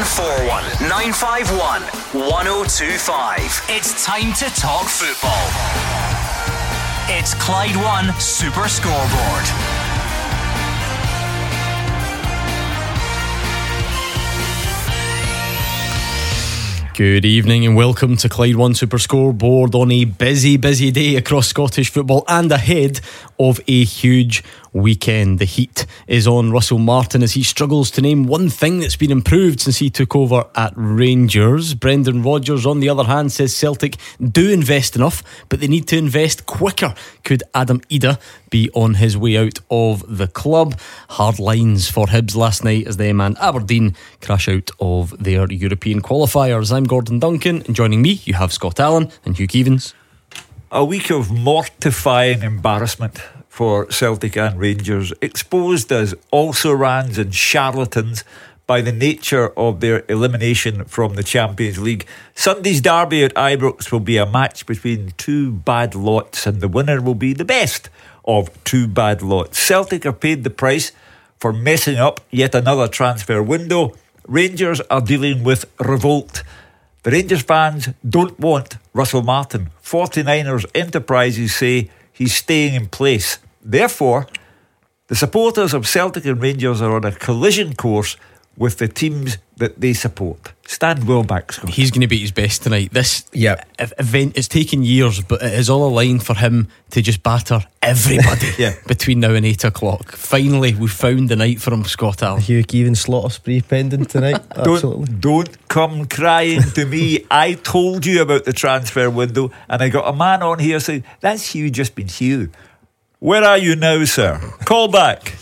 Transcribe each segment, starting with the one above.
0141 951 1025. It's time to talk football. It's Clyde One Super Scoreboard. Good evening and welcome to Clyde One Super Scoreboard on a busy day across Scottish football and ahead of a huge weekend. The heat is on Russell Martin as he struggles to name one thing that's been improved since he took over at Rangers. Brendan Rodgers, on the other hand, says Celtic do invest enough, but they need to invest quicker. Could Adam Ida be on his way out of the club? Hard lines for Hibs last night as them and Aberdeen crash out of their European qualifiers. I'm Gordon Duncan, and joining me you have Scott Allen and Hugh Keevins. A week of mortifying embarrassment for Celtic and Rangers, exposed as also-rans and charlatans by the nature of their elimination from the Champions League. Sunday's derby at Ibrox will be a match between two bad lots, and the winner will be the best of two bad lots. Celtic are paid the price for messing up yet another transfer window. Rangers are dealing with revolt. The Rangers fans don't want Russell Martin. 49ers Enterprises say he's staying in place. Therefore, the supporters of Celtic and Rangers are on a collision course with the teams that they support. Stand well back, Scott. He's going to be his best tonight. This event, it's taken years, but it is all aligned for him to just batter everybody between now and 8 o'clock. Finally, we found the night for him, Scott Allen. Hugh Keevins slaughter spree pending tonight. Absolutely. Don't come crying to me. I told you about the transfer window, and I got a man on here saying, that's Hugh just been Hugh. Where are you now, sir? Call back.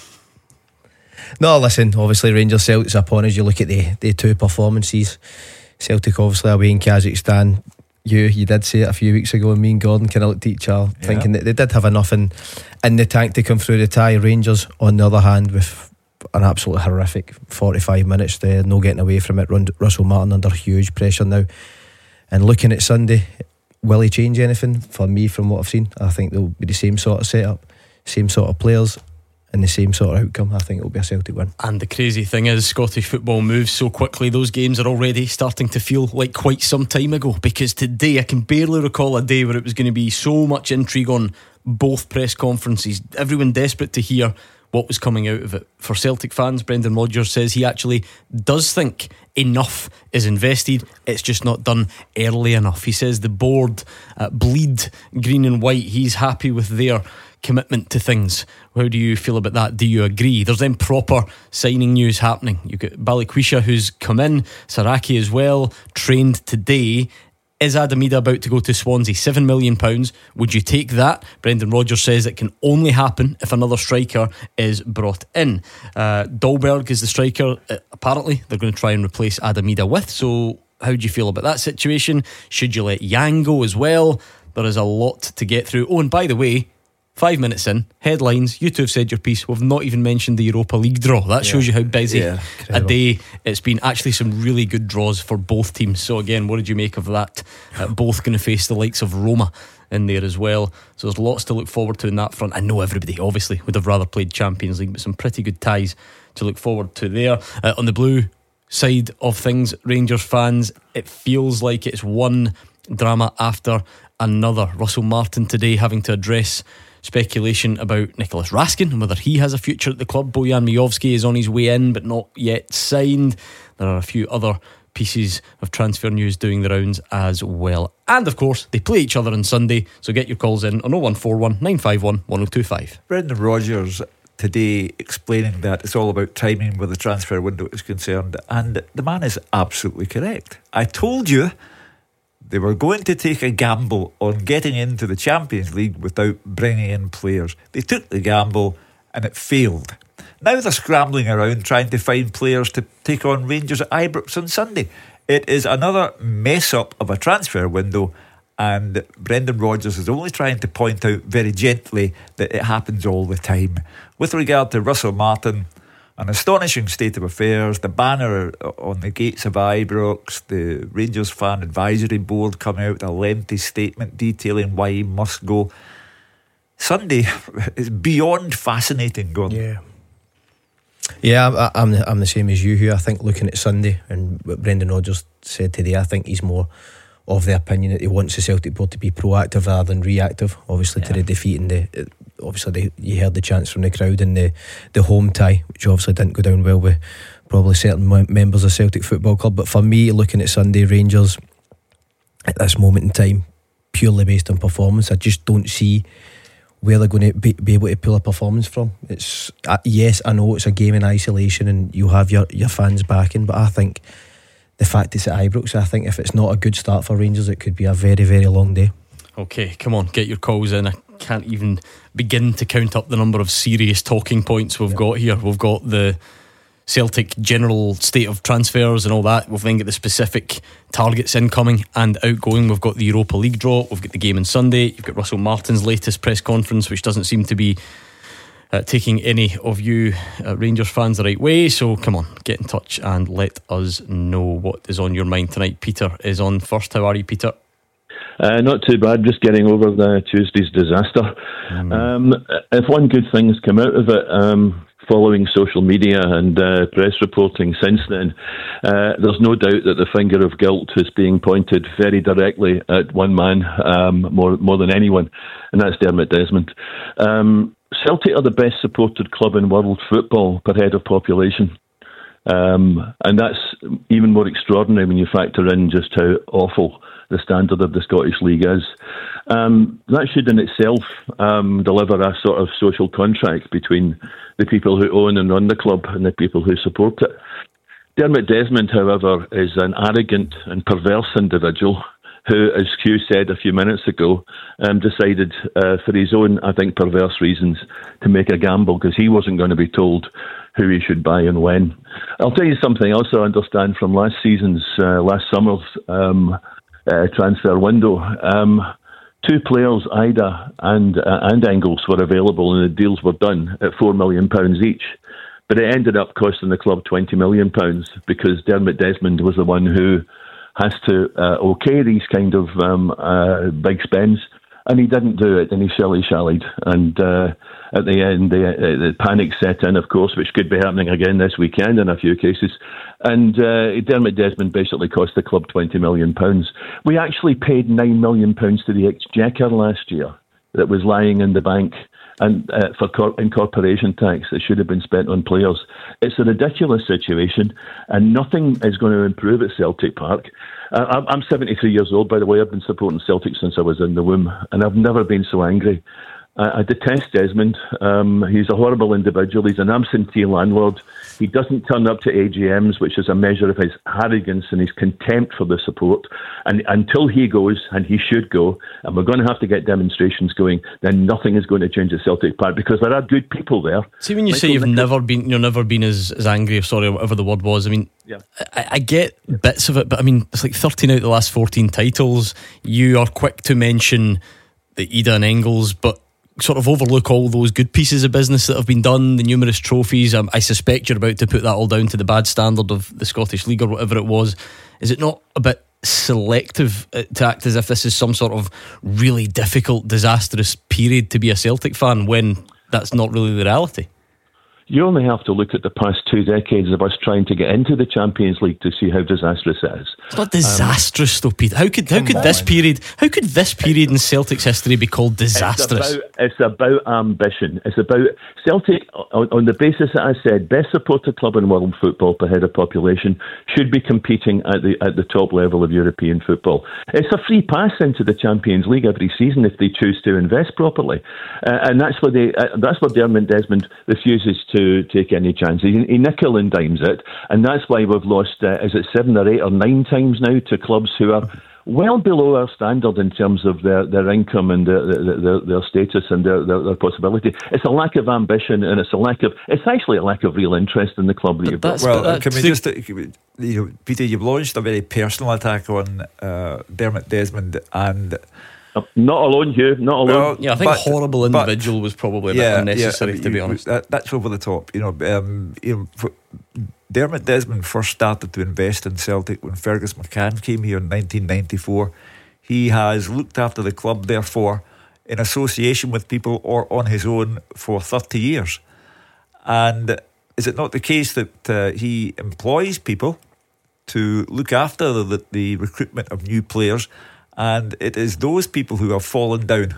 No, listen, obviously Rangers Celtic's upon us. You look at the two performances. Celtic obviously away in Kazakhstan. You did say it a few weeks ago, and me and Gordon kind of looked at each other thinking that they did have enough in the tank to come through the tie. Rangers, on the other hand, with an absolutely horrific 45 minutes there, no getting away from it. Russell Martin under huge pressure now. And looking at Sunday, will he change anything? For me, from what I've seen, I think there'll be the same sort of setup, same sort of players, and the same sort of outcome. I think it'll be a Celtic win. And the crazy thing is, Scottish football moves so quickly. Those games are already starting to feel like quite some time ago, because today I can barely recall a day where it was going to be so much intrigue on both press conferences. Everyone desperate to hear what was coming out of it. For Celtic fans, Brendan Rodgers says he actually does think enough is invested, it's just not done early enough. He says the board bleed green and white. He's happy with their commitment to things. How do you feel about that? Do you agree? There's then proper signing news happening. You've got Balikwisha, who's come in, Saraki as well, trained today. Is Adam Ida about to go to Swansea? £7 million. Would you take that? Brendan Rodgers says it can only happen if another striker is brought in. Dolberg is the striker apparently they're going to try and replace Adam Ida with. So how do you feel about that situation? Should you let Yang go as well? There is a lot to get through. Oh, and by the way, 5 minutes in, headlines, you two have said your piece. We've not even mentioned the Europa League draw. That shows you how busy a day it's been. Actually some really good draws for both teams. So again, what did you make of that? Both going to face the likes of Roma in there as well. So there's lots to look forward to in that front. I know everybody obviously would have rather played Champions League, but some pretty good ties to look forward to there. On the blue side of things, Rangers fans, it feels like it's one drama after another. Russell Martin today having to address speculation about Nicholas Raskin and whether he has a future at the club. Bojan Mijovski is on his way in but not yet signed. There are a few other pieces of transfer news doing the rounds as well. And of course they play each other on Sunday, so get your calls in on 0141 951 1025. Brendan Rodgers today explaining that it's all about timing where the transfer window is concerned, and the man is absolutely correct. I told you they were going to take a gamble on getting into the Champions League without bringing in players. They took the gamble and it failed. Now they're scrambling around trying to find players to take on Rangers at Ibrox on Sunday. It is another mess up of a transfer window, and Brendan Rodgers is only trying to point out very gently that it happens all the time. With regard to Russell Martin, an astonishing state of affairs. The banner on the gates of Ibrox, the Rangers Fan Advisory Board coming out with a lengthy statement detailing why he must go. Sunday is beyond fascinating, Gordon. Yeah. Yeah, I'm the same as you, Hugh. I think looking at Sunday and what Brendan Rodgers said today, I think he's more of the opinion that he wants the Celtic board to be proactive rather than reactive. Obviously, to the defeat and you heard the chants from the crowd in the home tie, which obviously didn't go down well with probably certain members of Celtic Football Club. But for me, looking at Sunday, Rangers at this moment in time, purely based on performance, I just don't see where they're going to be able to pull a performance from. It's yes, I know it's a game in isolation and you have your fans backing, but I think the fact it's at Ibrox, I think if it's not a good start for Rangers, it could be a very, very long day. Okay, come on, get your calls in. I can't even begin to count up the number of serious talking points we've got here. We've got the Celtic general state of transfers and all that. We've then got the specific targets incoming and outgoing. We've got the Europa League draw. We've got the game on Sunday. You've got Russell Martin's latest press conference, which doesn't seem to be taking any of you Rangers fans the right way. So come on, get in touch and let us know what is on your mind tonight. Peter is on first. How are you, Peter? Not too bad, just getting over the Tuesday's disaster. If one good thing has come out of it, following social media and press reporting since then, there's no doubt that the finger of guilt is being pointed very directly at one man, more than anyone, and that's Dermot Desmond. Celtic are the best supported club in world football per head of population. And that's even more extraordinary when you factor in just how awful the standard of the Scottish League is. That should in itself deliver a sort of social contract between the people who own and run the club and the people who support it. Dermot Desmond, however, is an arrogant and perverse individual who, as Hugh said a few minutes ago, decided for his own, I think, perverse reasons to make a gamble because he wasn't going to be told who he should buy and when. I'll tell you something else I understand from last summer's transfer window. Two players, Ida and Engels, were available and the deals were done at £4 million each. But it ended up costing the club £20 million because Dermot Desmond was the one who has to okay these kind of big spends. And he didn't do it, and he shilly-shallied. And at the end, the panic set in, of course, which could be happening again this weekend in a few cases. And Dermot Desmond basically cost the club £20 million. We actually paid £9 million to the Exchequer last year that was lying in the bank and for incorporation tax that should have been spent on players. It's a ridiculous situation, and nothing is going to improve at Celtic Park. I'm 73 years old, by the way. I've been supporting Celtic since I was in the womb, and I've never been so angry. I detest Desmond. He's a horrible individual. He's an absentee landlord. He doesn't turn up to AGMs, which is a measure of his arrogance and his contempt for the support. And until he goes, and he should go, and we're going to have to get demonstrations going, then nothing is going to change at Celtic Park because there are good people there. See, when you say you've never been as angry, or sorry, or whatever the word was, I mean, yeah. I get bits of it, but I mean, it's like 13 out of the last 14 titles. You are quick to mention the Ida and Engels, but sort of overlook all those good pieces of business that have been done, the numerous trophies. I suspect you're about to put that all down to the bad standard of the Scottish League or whatever it was. Is it not a bit selective to act as if this is some sort of really difficult, disastrous period to be a Celtic fan when that's not really the reality? You only have to look at the past 2 decades of us trying to get into the Champions League to see how disastrous it is. It's not disastrous though, Pete. How could this period in Celtic's history be called disastrous? It's about ambition. It's about Celtic, on the basis that I said, best supported club in world football per head of population, should be competing at the top level of European football. It's a free pass into the Champions League every season if they choose to invest properly, and that's where Dermot Desmond refuses to take any chances. He nickel and dimes it, and that's why we've lost, is it 7 or 8 or 9 times now to clubs who are well below our standard in terms of their income and their status and their possibility. It's a lack of ambition, and it's actually a lack of real interest in the club that you've got. Well, can we just, Peter, you've launched a very personal attack on Dermot Desmond, and not alone, Hugh. Not alone. Well, yeah, I think horrible individual was probably a bit unnecessary, to be honest. That's over the top. Dermot Desmond first started to invest in Celtic when Fergus McCann came here in 1994. He has looked after the club, therefore, in association with people or on his own for 30 years. And is it not the case that he employs people to look after the recruitment of new players, and it is those people who have fallen down?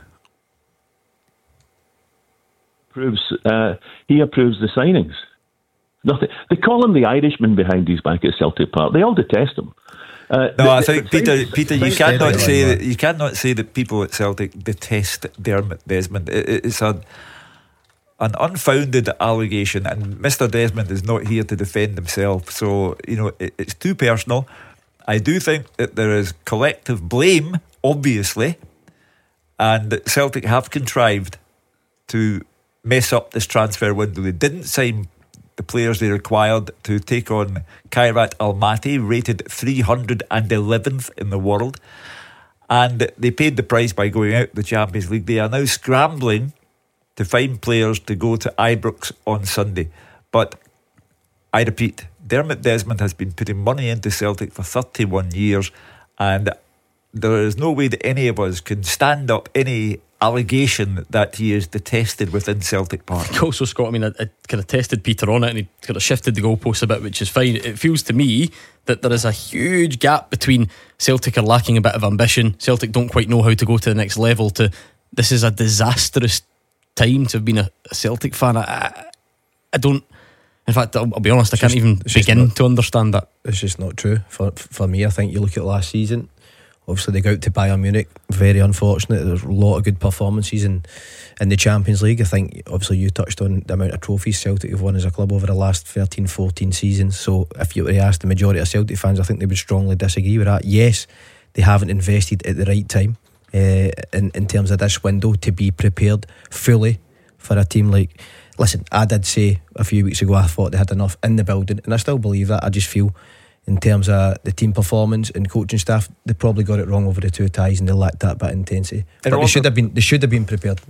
He approves the signings. Nothing. They call him the Irishman behind his back at Celtic Park. They all detest him. I think Peter, you cannot say that people at Celtic detest Dermot Desmond. It's an unfounded allegation, and Mr. Desmond is not here to defend himself. So it's too personal. I do think that there is collective blame, obviously, and that Celtic have contrived to mess up this transfer window. They didn't sign the players they required to take on Kairat Almaty, rated 311th in the world, and they paid the price by going out of the Champions League. They are now scrambling to find players to go to Ibrox on Sunday. But I repeat, Dermot Desmond has been putting money into Celtic for 31 years, and there is no way that any of us can stand up any allegation that he is detested within Celtic Park. Also, Scott, I kind of tested Peter on it, and he kind of shifted the goalposts a bit, which is fine. It feels to me that there is a huge gap between Celtic are lacking a bit of ambition, Celtic don't quite know how to go to the next level, to this is a disastrous time to have been a Celtic fan. I don't. In fact, I'll be honest, I can't even begin to understand that. It's just not true for me. I think you look at last season. Obviously, they go out to Bayern Munich. Very unfortunate. There's a lot of good performances in the Champions League. I think, obviously, you touched on the amount of trophies Celtic have won as a club over the last 13-14 seasons. So, if you were to ask the majority of Celtic fans, I think they would strongly disagree with that. Yes, they haven't invested at the right time in terms of this window to be prepared fully for a team like. Listen, I did say a few weeks ago I thought they had enough in the building, and I still believe that. I just feel, in terms of the team performance and coaching staff, they probably got it wrong over the two ties, and they lacked that bit of intensity. But they should have been prepared.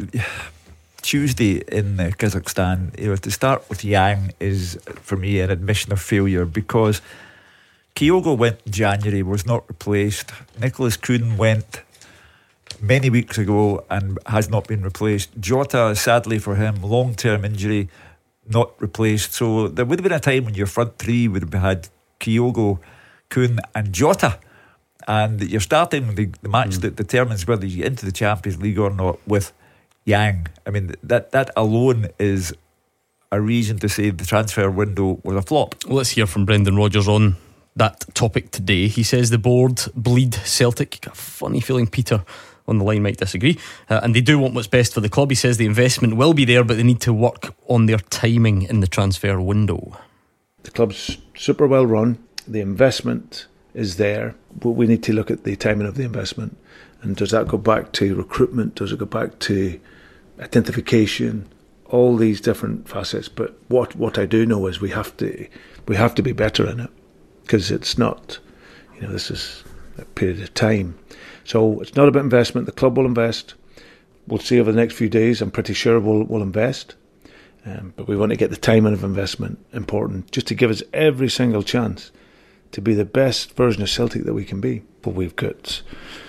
Tuesday in Kazakhstan, to start with Yang is for me an admission of failure, because Kyogo went in January, was not replaced. Nicholas Kuhn went many weeks ago and has not been replaced. Jota, sadly for him, long-term injury, not replaced. So there would have been a time when your front three would have had Kyogo, Kuhn and Jota, and you're starting the match that determines whether you get into the Champions League or not with Yang. I mean, that alone is a reason to say the transfer window was a flop. Well, let's hear from Brendan Rodgers on that topic today. He says the board bleed Celtic. Got a funny feeling Peter on the line might disagree, and they do want what's best for the club. He says the investment will be there, but they need to work on their timing in the transfer window. The club's super well run, the investment is there, but we need to look at the timing of the investment. And does that go back to recruitment? Does it go back to identification? All these different facets. But what I do know is we have to be better in it, because it's not, this is a period of time. So it's not about investment. The club will invest. We'll see over the next few days. I'm pretty sure we'll invest. But we want to get the timing of investment important, just to give us every single chance to be the best version of Celtic that we can be. But we've got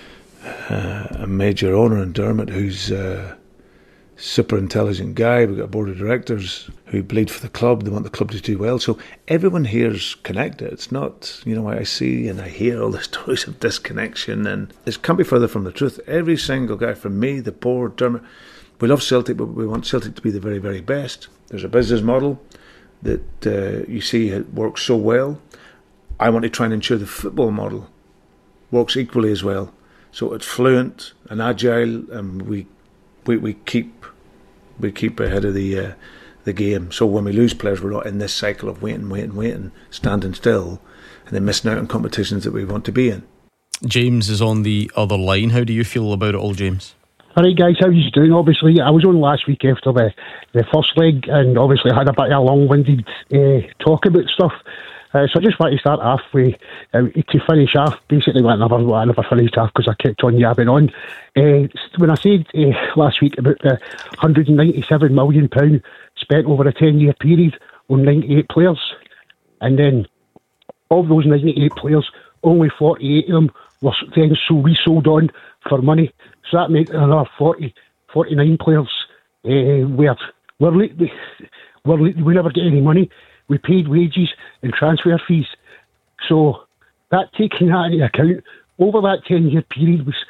a major owner in Dermot who's a super intelligent guy. We've got a board of directors who bleed for the club. They want the club to do well. So everyone here's connected. It's not, I see and I hear all the stories of disconnection, and it can't be further from the truth. Every single guy, from me, the board, Dermot, we love Celtic, but we want Celtic to be the very, very best. There's a business model that you see it works so well. I want to try and ensure the football model works equally as well. So it's fluent and agile, and we keep ahead of the game. So when we lose players, we're not in this cycle of waiting, standing still, and then missing out on competitions that we want to be in. James is on the other line. How do you feel about it all, James? Alright guys, how are you doing? Obviously, I was on last week after the first leg, and obviously had a bit of a long-winded talk about stuff. So I just want to start off with, to finish off, basically I never finished off because I kept on yabbing on. When I said last week about the £197 million spent over a 10-year period on 98 players, and then of those 98 players, only 48 of them were then resold on for money. So that made another 49 players where we never get any money. We paid wages and transfer fees. So that, taking that into account, over that 10-year period was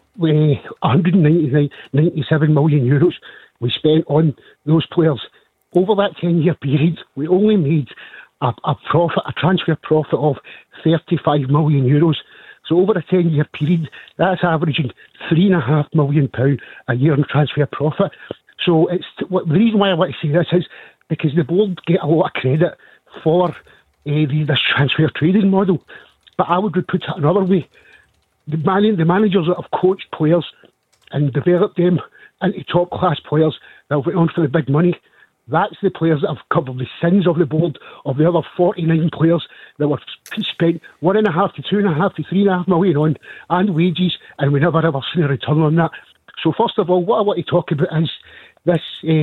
197 million euros we spent on those players. Over that 10-year period, we only made a transfer profit of 35 million euros. So over a 10-year period, that's averaging £3.5 million a year in transfer profit. So the reason why I want to say this is because the board get a lot of credit for this transfer trading model. But I would put it another way. The managers that have coached players and developed them into top-class players that have went on for the big money, that's the players that have covered the sins of the board of the other 49 players that were spent £1.5 to £2.5 to £3.5 million on and wages, and we never ever seen a return on that. So first of all, what I want to talk about is this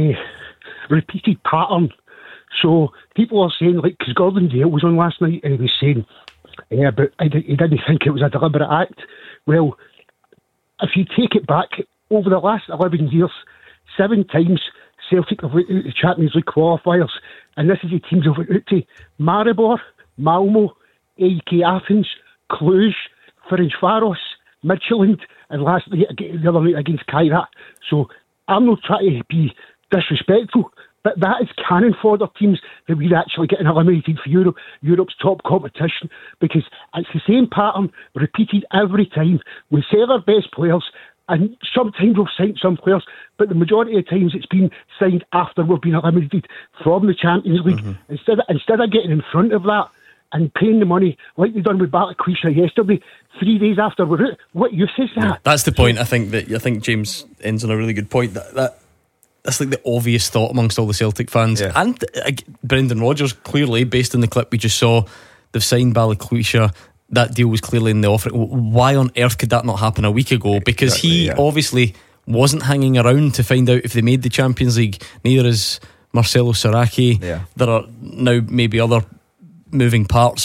repeated pattern. So people are saying, like, because Gordon Dale was on last night and he was saying, but he didn't think it was a deliberate act. Well, if you take it back, over the last 11 years, 7 times Celtic have went out the Champions League qualifiers, and this is the teams have went out to: Maribor, Malmo, AEK Athens, Cluj, Ferencváros, Midtjylland, and last night, the other night against Kairat. So I'm not trying to be disrespectful, but that is cannon fodder teams that we're actually getting eliminated for Europe's top competition, because it's the same pattern repeated every time. We sell our best players, and sometimes we've signed some players, but the majority of times it's been signed after we've been eliminated from the Champions League. Mm-hmm. Instead of getting in front of that and paying the money like we done with Balikwisha yesterday, 3 days after we're out, what use is that? That's the point. I think James ends on a really good point. That's like the obvious thought amongst all the Celtic fans. Yeah. And Brendan Rodgers, clearly, based on the clip we just saw, they've signed Balikwisha. That deal was clearly in the offering. Why on earth could that not happen a week ago? Because he obviously wasn't hanging around to find out if they made the Champions League. Neither is Marcelo Saraki. There are now maybe other moving parts.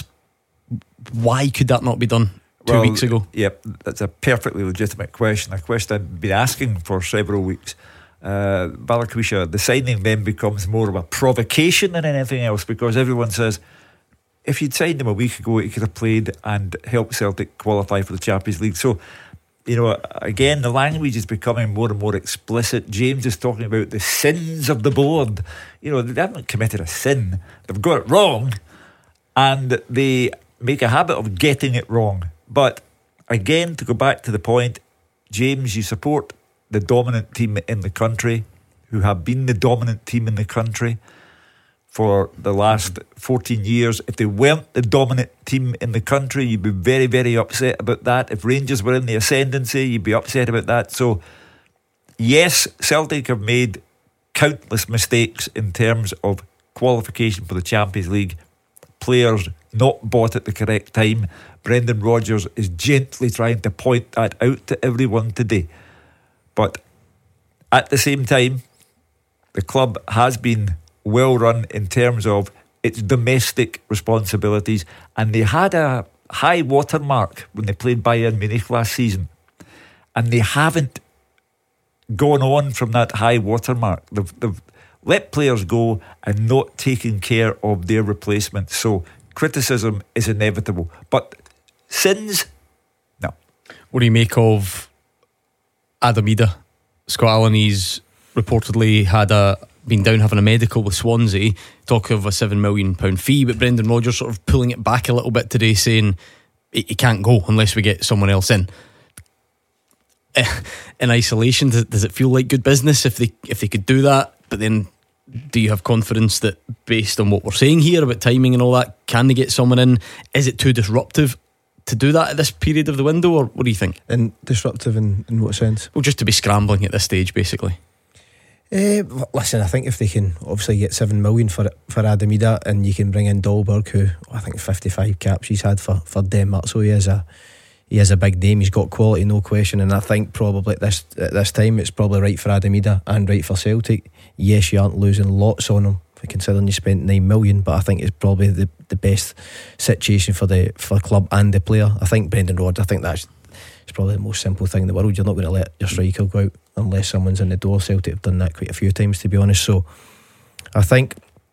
Why could that not be done 2 weeks ago? Yep, that's a perfectly legitimate question. A question I've been asking for several weeks. Balikwisha, the signing then becomes more of a provocation than anything else, because everyone says, if you'd signed him a week ago, he could have played and helped Celtic qualify for the Champions League. So, again, the language is becoming more and more explicit. James is talking about the sins of the board. They haven't committed a sin. They've got it wrong, and they make a habit of getting it wrong. But again, to go back to the point, James, you support the dominant team in the country, who have been the dominant team in the country for the last 14 years. If they weren't the dominant team in the country, you'd be very, very upset about that. If Rangers were in the ascendancy, you'd be upset about that. So, yes, Celtic have made countless mistakes in terms of qualification for the Champions League. Players not bought at the correct time. Brendan Rodgers is gently trying to point that out to everyone today. But at the same time, the club has been well run in terms of its domestic responsibilities, and they had a high watermark when they played Bayern Munich last season, and they haven't gone on from that high watermark. They've let players go and not taken care of their replacements. So criticism is inevitable, but sins, no. What do you make of Adam Idah? Scott Allen, he's reportedly been down having a medical with Swansea, talk of a £7 million fee, but Brendan Rodgers sort of pulling it back a little bit today, saying he can't go unless we get someone else in. In isolation, does it feel like good business if they could do that? But then, do you have confidence that, based on what we're saying here about timing and all that, can they get someone in? Is it too disruptive to do that at this period of the window, or what do you think? And disruptive in what sense? Well, just to be scrambling at this stage, basically. Listen, I think if they can obviously get 7 million for Adam Idah, and you can bring in Dahlberg, who I think 55 caps he's had for Denmark, so he is a big name. He's got quality, no question. And I think probably at this time it's probably right for Adam Idah and right for Celtic. Yes, you aren't losing lots on him, considering you spent 9 million, but I think it's probably the best situation for the club and the player. I think Brendan Rodgers, it's probably the most simple thing in the world. You're not going to let your striker go out unless someone's in the door. Celtic have done that quite a few times, to be honest. So I think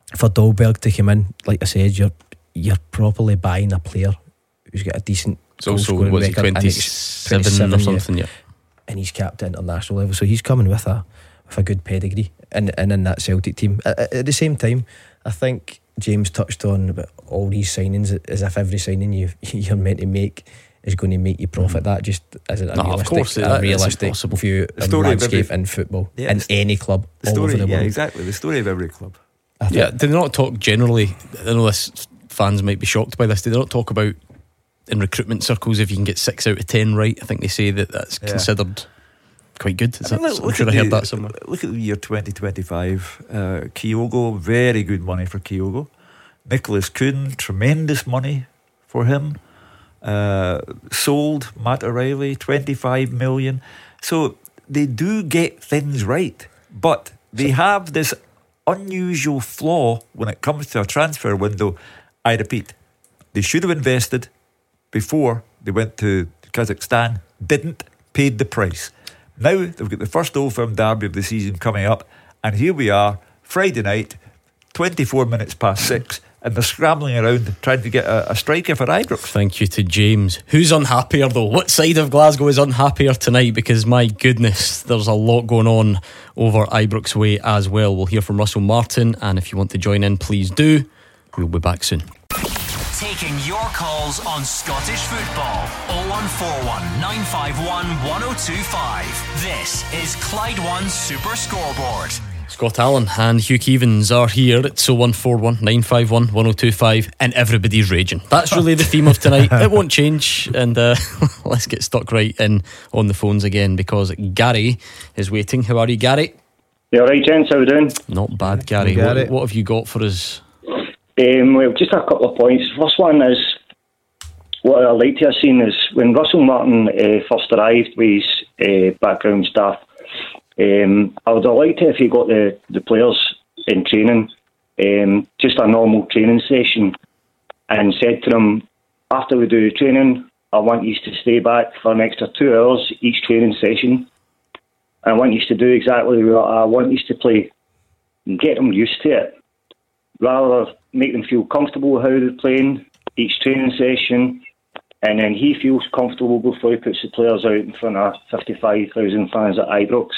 for Dolberg to come in, like I said, you're properly buying a player who's got a decent goal scoring record, 27 or something, yeah. And he's capped at international level, so he's coming with a good pedigree and in that Celtic team. At the same time, I think James touched on about all these signings as if every signing you're meant to make is going to make you profit. That just isn't a realistic view of landscape in football, in any club all over the world. Yeah, exactly. The story of every club. Yeah, do they not talk generally? I know this fans might be shocked by this. Do they not talk about in recruitment circles if you can get 6 out of 10 right? I think they say that's considered quite good. I'm sure I heard that somewhere. Look at the year 2025. Kyogo, very good money for Kyogo. Nicholas Kuhn, tremendous money for him. Sold Matt O'Reilly, 25 million. So they do get things right, but they have this unusual flaw when it comes to a transfer window. I repeat, they should have invested before they went to Kazakhstan, didn't, paid the price. Now they've got the first Old Firm derby of the season coming up, and here we are, Friday night, 24 minutes past 6, and they're scrambling around trying to get a striker for Ibrox. Thank you to James. Who's unhappier though? What side of Glasgow is unhappier tonight? Because my goodness, there's a lot going on over Ibrox way as well. We'll hear from Russell Martin, and if you want to join in, please do. We'll be back soon. Taking your calls on Scottish football. 0141 951 1025. This is Clyde One Super Scoreboard. Scott Allen and Hugh Keevins are here. It's 0141 951 1025, and everybody's raging. That's really the theme of tonight. It won't change, and let's get stuck right in on the phones again, because Gary is waiting. How are you, Gary? You alright, gents? How are we doing? Not bad, Gary. What have you got for us? Well, just a couple of points. First one is, what I'd like to have seen is when Russell Martin first arrived with his background staff, I would have liked it if he got the players in training, just a normal training session, and said to them, after we do the training, I want you to stay back for an extra 2 hours each training session. I want you to do exactly what I want you to play and get them used to it. Rather make them feel comfortable with how they're playing each training session, and then he feels comfortable before he puts the players out in front of 55,000 fans at Ibrox.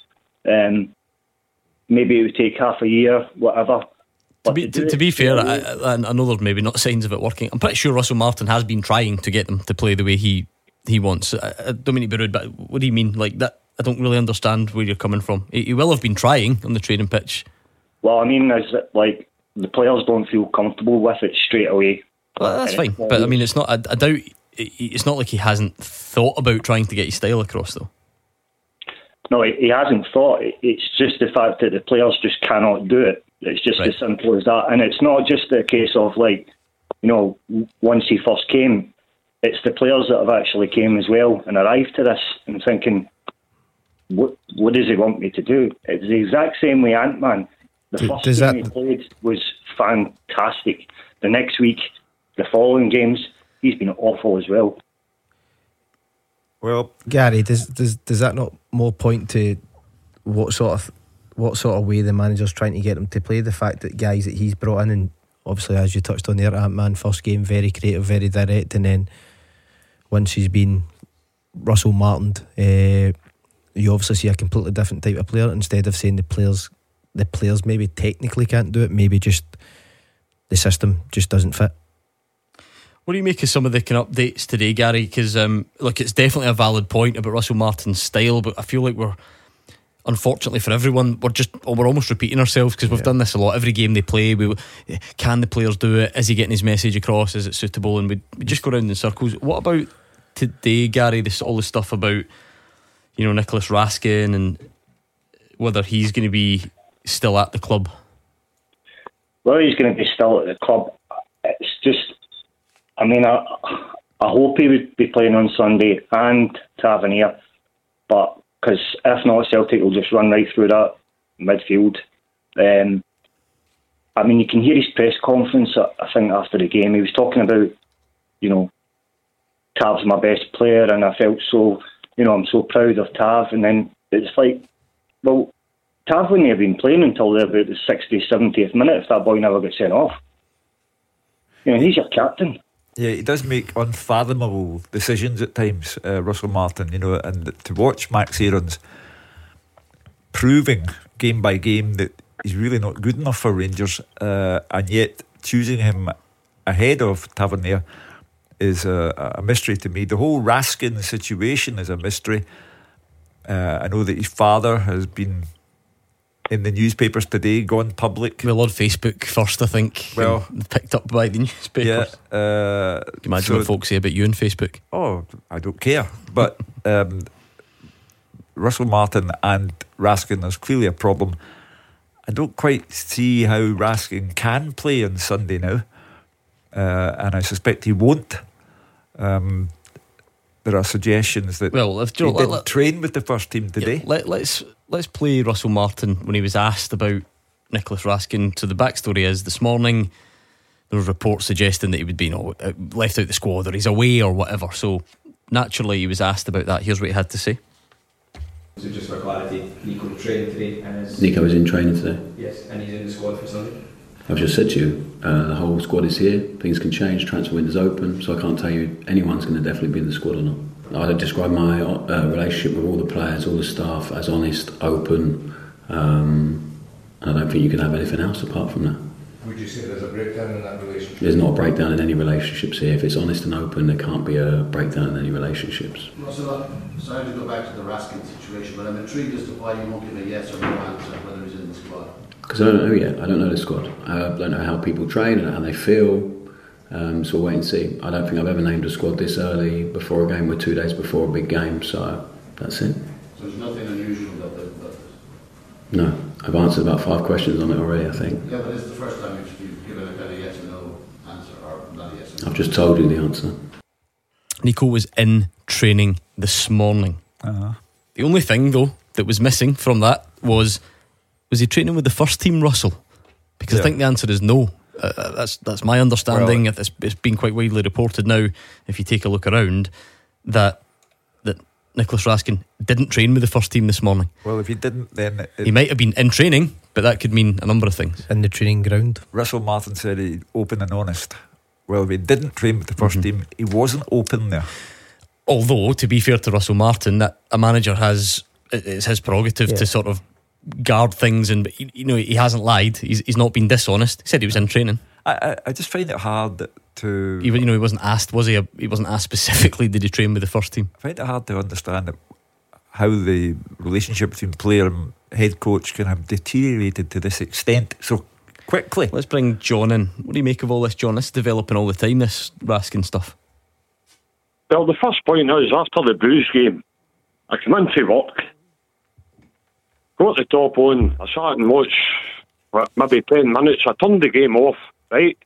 Maybe it would take half a year, whatever. To be fair, I know there's maybe not signs of it working. I'm pretty sure Russell Martin has been trying to get them to play the way he wants. I don't mean to be rude, but what do you mean? Like that? I don't really understand where you're coming from. He will have been trying on the training pitch. Well, I mean, is that like the players don't feel comfortable with it straight away. Well, that's fine, but I mean, it's not. I doubt it's not like he hasn't thought about trying to get his style across, though. No, he hasn't thought. It's just the fact that the players just cannot do it. It's just as simple as that. And it's not just a case of like, once he first came, it's the players that have actually came as well and arrived to this and thinking, what does he want me to do? It's the exact same way Ant-Man. The first game he played was fantastic. The next week, the following games, he's been awful as well. Well, Gary, does that not more point to what sort of way the manager's trying to get him to play? The fact that guys that he's brought in, and obviously as you touched on there, Ant-Man first game, very creative, very direct, and then once he's been Russell Martin, you obviously see a completely different type of player. Instead of saying the players maybe technically can't do it, maybe just the system just doesn't fit. What do you make of some of the kind of updates today, Gary? Because look, it's definitely a valid point about Russell Martin's style, but I feel like we're, unfortunately for everyone, we're almost repeating ourselves, because we've done this a lot. Every game they play, can the players do it? Is he getting his message across? Is it suitable? And we just go around in circles. What about today, Gary? All the stuff about Nicholas Raskin and whether he's going to be still at the club. Well, he's going to be still at the club. It's just, I mean, I hope he would be playing on Sunday and Tavernier, but because if not, Celtic will just run right through that midfield. I mean, you can hear his press conference, I think, after the game. He was talking about, Tav's my best player, and I felt so, I'm so proud of Tav. And then it's like, well, Tav wouldn't have been playing until about the 60th, 70th minute if that boy never got sent off. You know, he's your captain. Yeah, he does make unfathomable decisions at times, Russell Martin, you know, and to watch Max Aarons proving game by game that he's really not good enough for Rangers, and yet choosing him ahead of Tavernier is a mystery to me. The whole Raskin situation is a mystery. I know that his father has been in the newspapers today, gone public. Well, on Facebook first, I think. Well, picked up by the newspapers. Yeah. Can you imagine what folks say about you on Facebook? Oh, I don't care. But Russell Martin and Raskin, there's clearly a problem. I don't quite see how Raskin can play on Sunday now, and I suspect he won't. There are suggestions that if he didn't train with the first team today. Yeah, let's play Russell Martin when he was asked about Nicholas Raskin. So the backstory is this morning there were reports suggesting that he would be left out the squad or he's away or whatever. So naturally he was asked about that. Here's what he had to say. So just for clarity, Nico trained today. Nico is in training today. Yes, and he's in the squad for Sunday. I've just said to you, the whole squad is here. Things can change. Transfer window's open, so I can't tell you anyone's going to definitely be in the squad or not. I describe my relationship with all the players, all the staff, as honest, open, and I don't think you can have anything else apart from that. Would you say there's a breakdown in that relationship? There's not a breakdown in any relationships here. If it's honest and open, there can't be a breakdown in any relationships. Russell, sorry to go back to the Raskin situation, but I'm intrigued as to why you won't give a yes or no answer whether he's in the squad. Because I don't know yet. I don't know the squad. I don't know how people train and how they feel. So we'll wait and see. I don't think I've ever named a squad this early before a game. We're 2 days before a big game, so that's it. So there's nothing unusual about this? No. I've answered about 5 questions on it already, I think. Yeah, but it's the first time you've given a kind of yes or no answer, or not a yes or no. I've just told you the answer. Nico was in training this morning. The only thing, though, that was missing from that was he training with the first team, Russell? Because I think the answer is no. That's my understanding. Well, it's been quite widely reported now, if you take a look around, that Nicholas Raskin didn't train with the first team this morning. Well, if he didn't, then he might have been in training, but that could mean a number of things. In the training ground. Russell Martin said he's open and honest. Well, if he didn't train with the first team, he wasn't open there. Although, to be fair to Russell Martin, that a manager it's his prerogative to sort of guard things, and he hasn't lied. He's not been dishonest. He said he was in training. I just find it hard to he wasn't asked, was he? He wasn't asked specifically, did he train with the first team? I find it hard to understand how the relationship between player and head coach can have deteriorated to this extent so quickly. Let's bring John in. What do you make of all this, John? This is developing all the time, this Raskin stuff. Well, the first point is, after the Blues game, I came into work, got the top on, I sat and watched maybe 10 minutes, I turned the game off, right?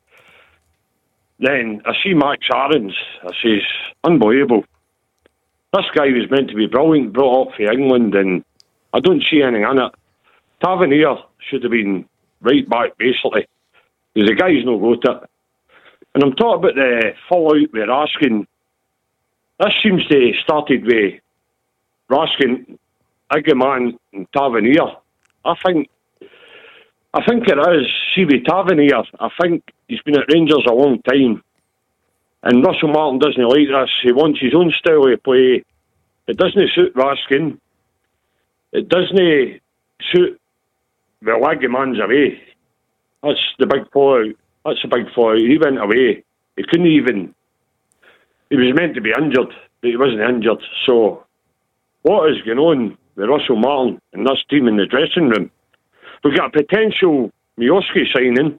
Then I see Max Aarons, I says, unbelievable. This guy was meant to be brilliant, brought up for England, and I don't see anything in it. Tavernier should have been right back, basically, because the guy's no got it. And I'm talking about the fallout with Raskin. This seems to have started with Raskin, Iggeman and Tavernier. I think it is. See, with Tavernier, I think he's been at Rangers a long time. And Russell Martin doesn't like this. He wants his own style of play. It doesn't suit Raskin. It doesn't suit, well, Iggeman's away. That's the big fallout. That's a big fallout. He went away. He couldn't even... He was meant to be injured, but he wasn't injured. So, what is going on with Russell Martin and this team in the dressing room? We've got a potential Miovski signing.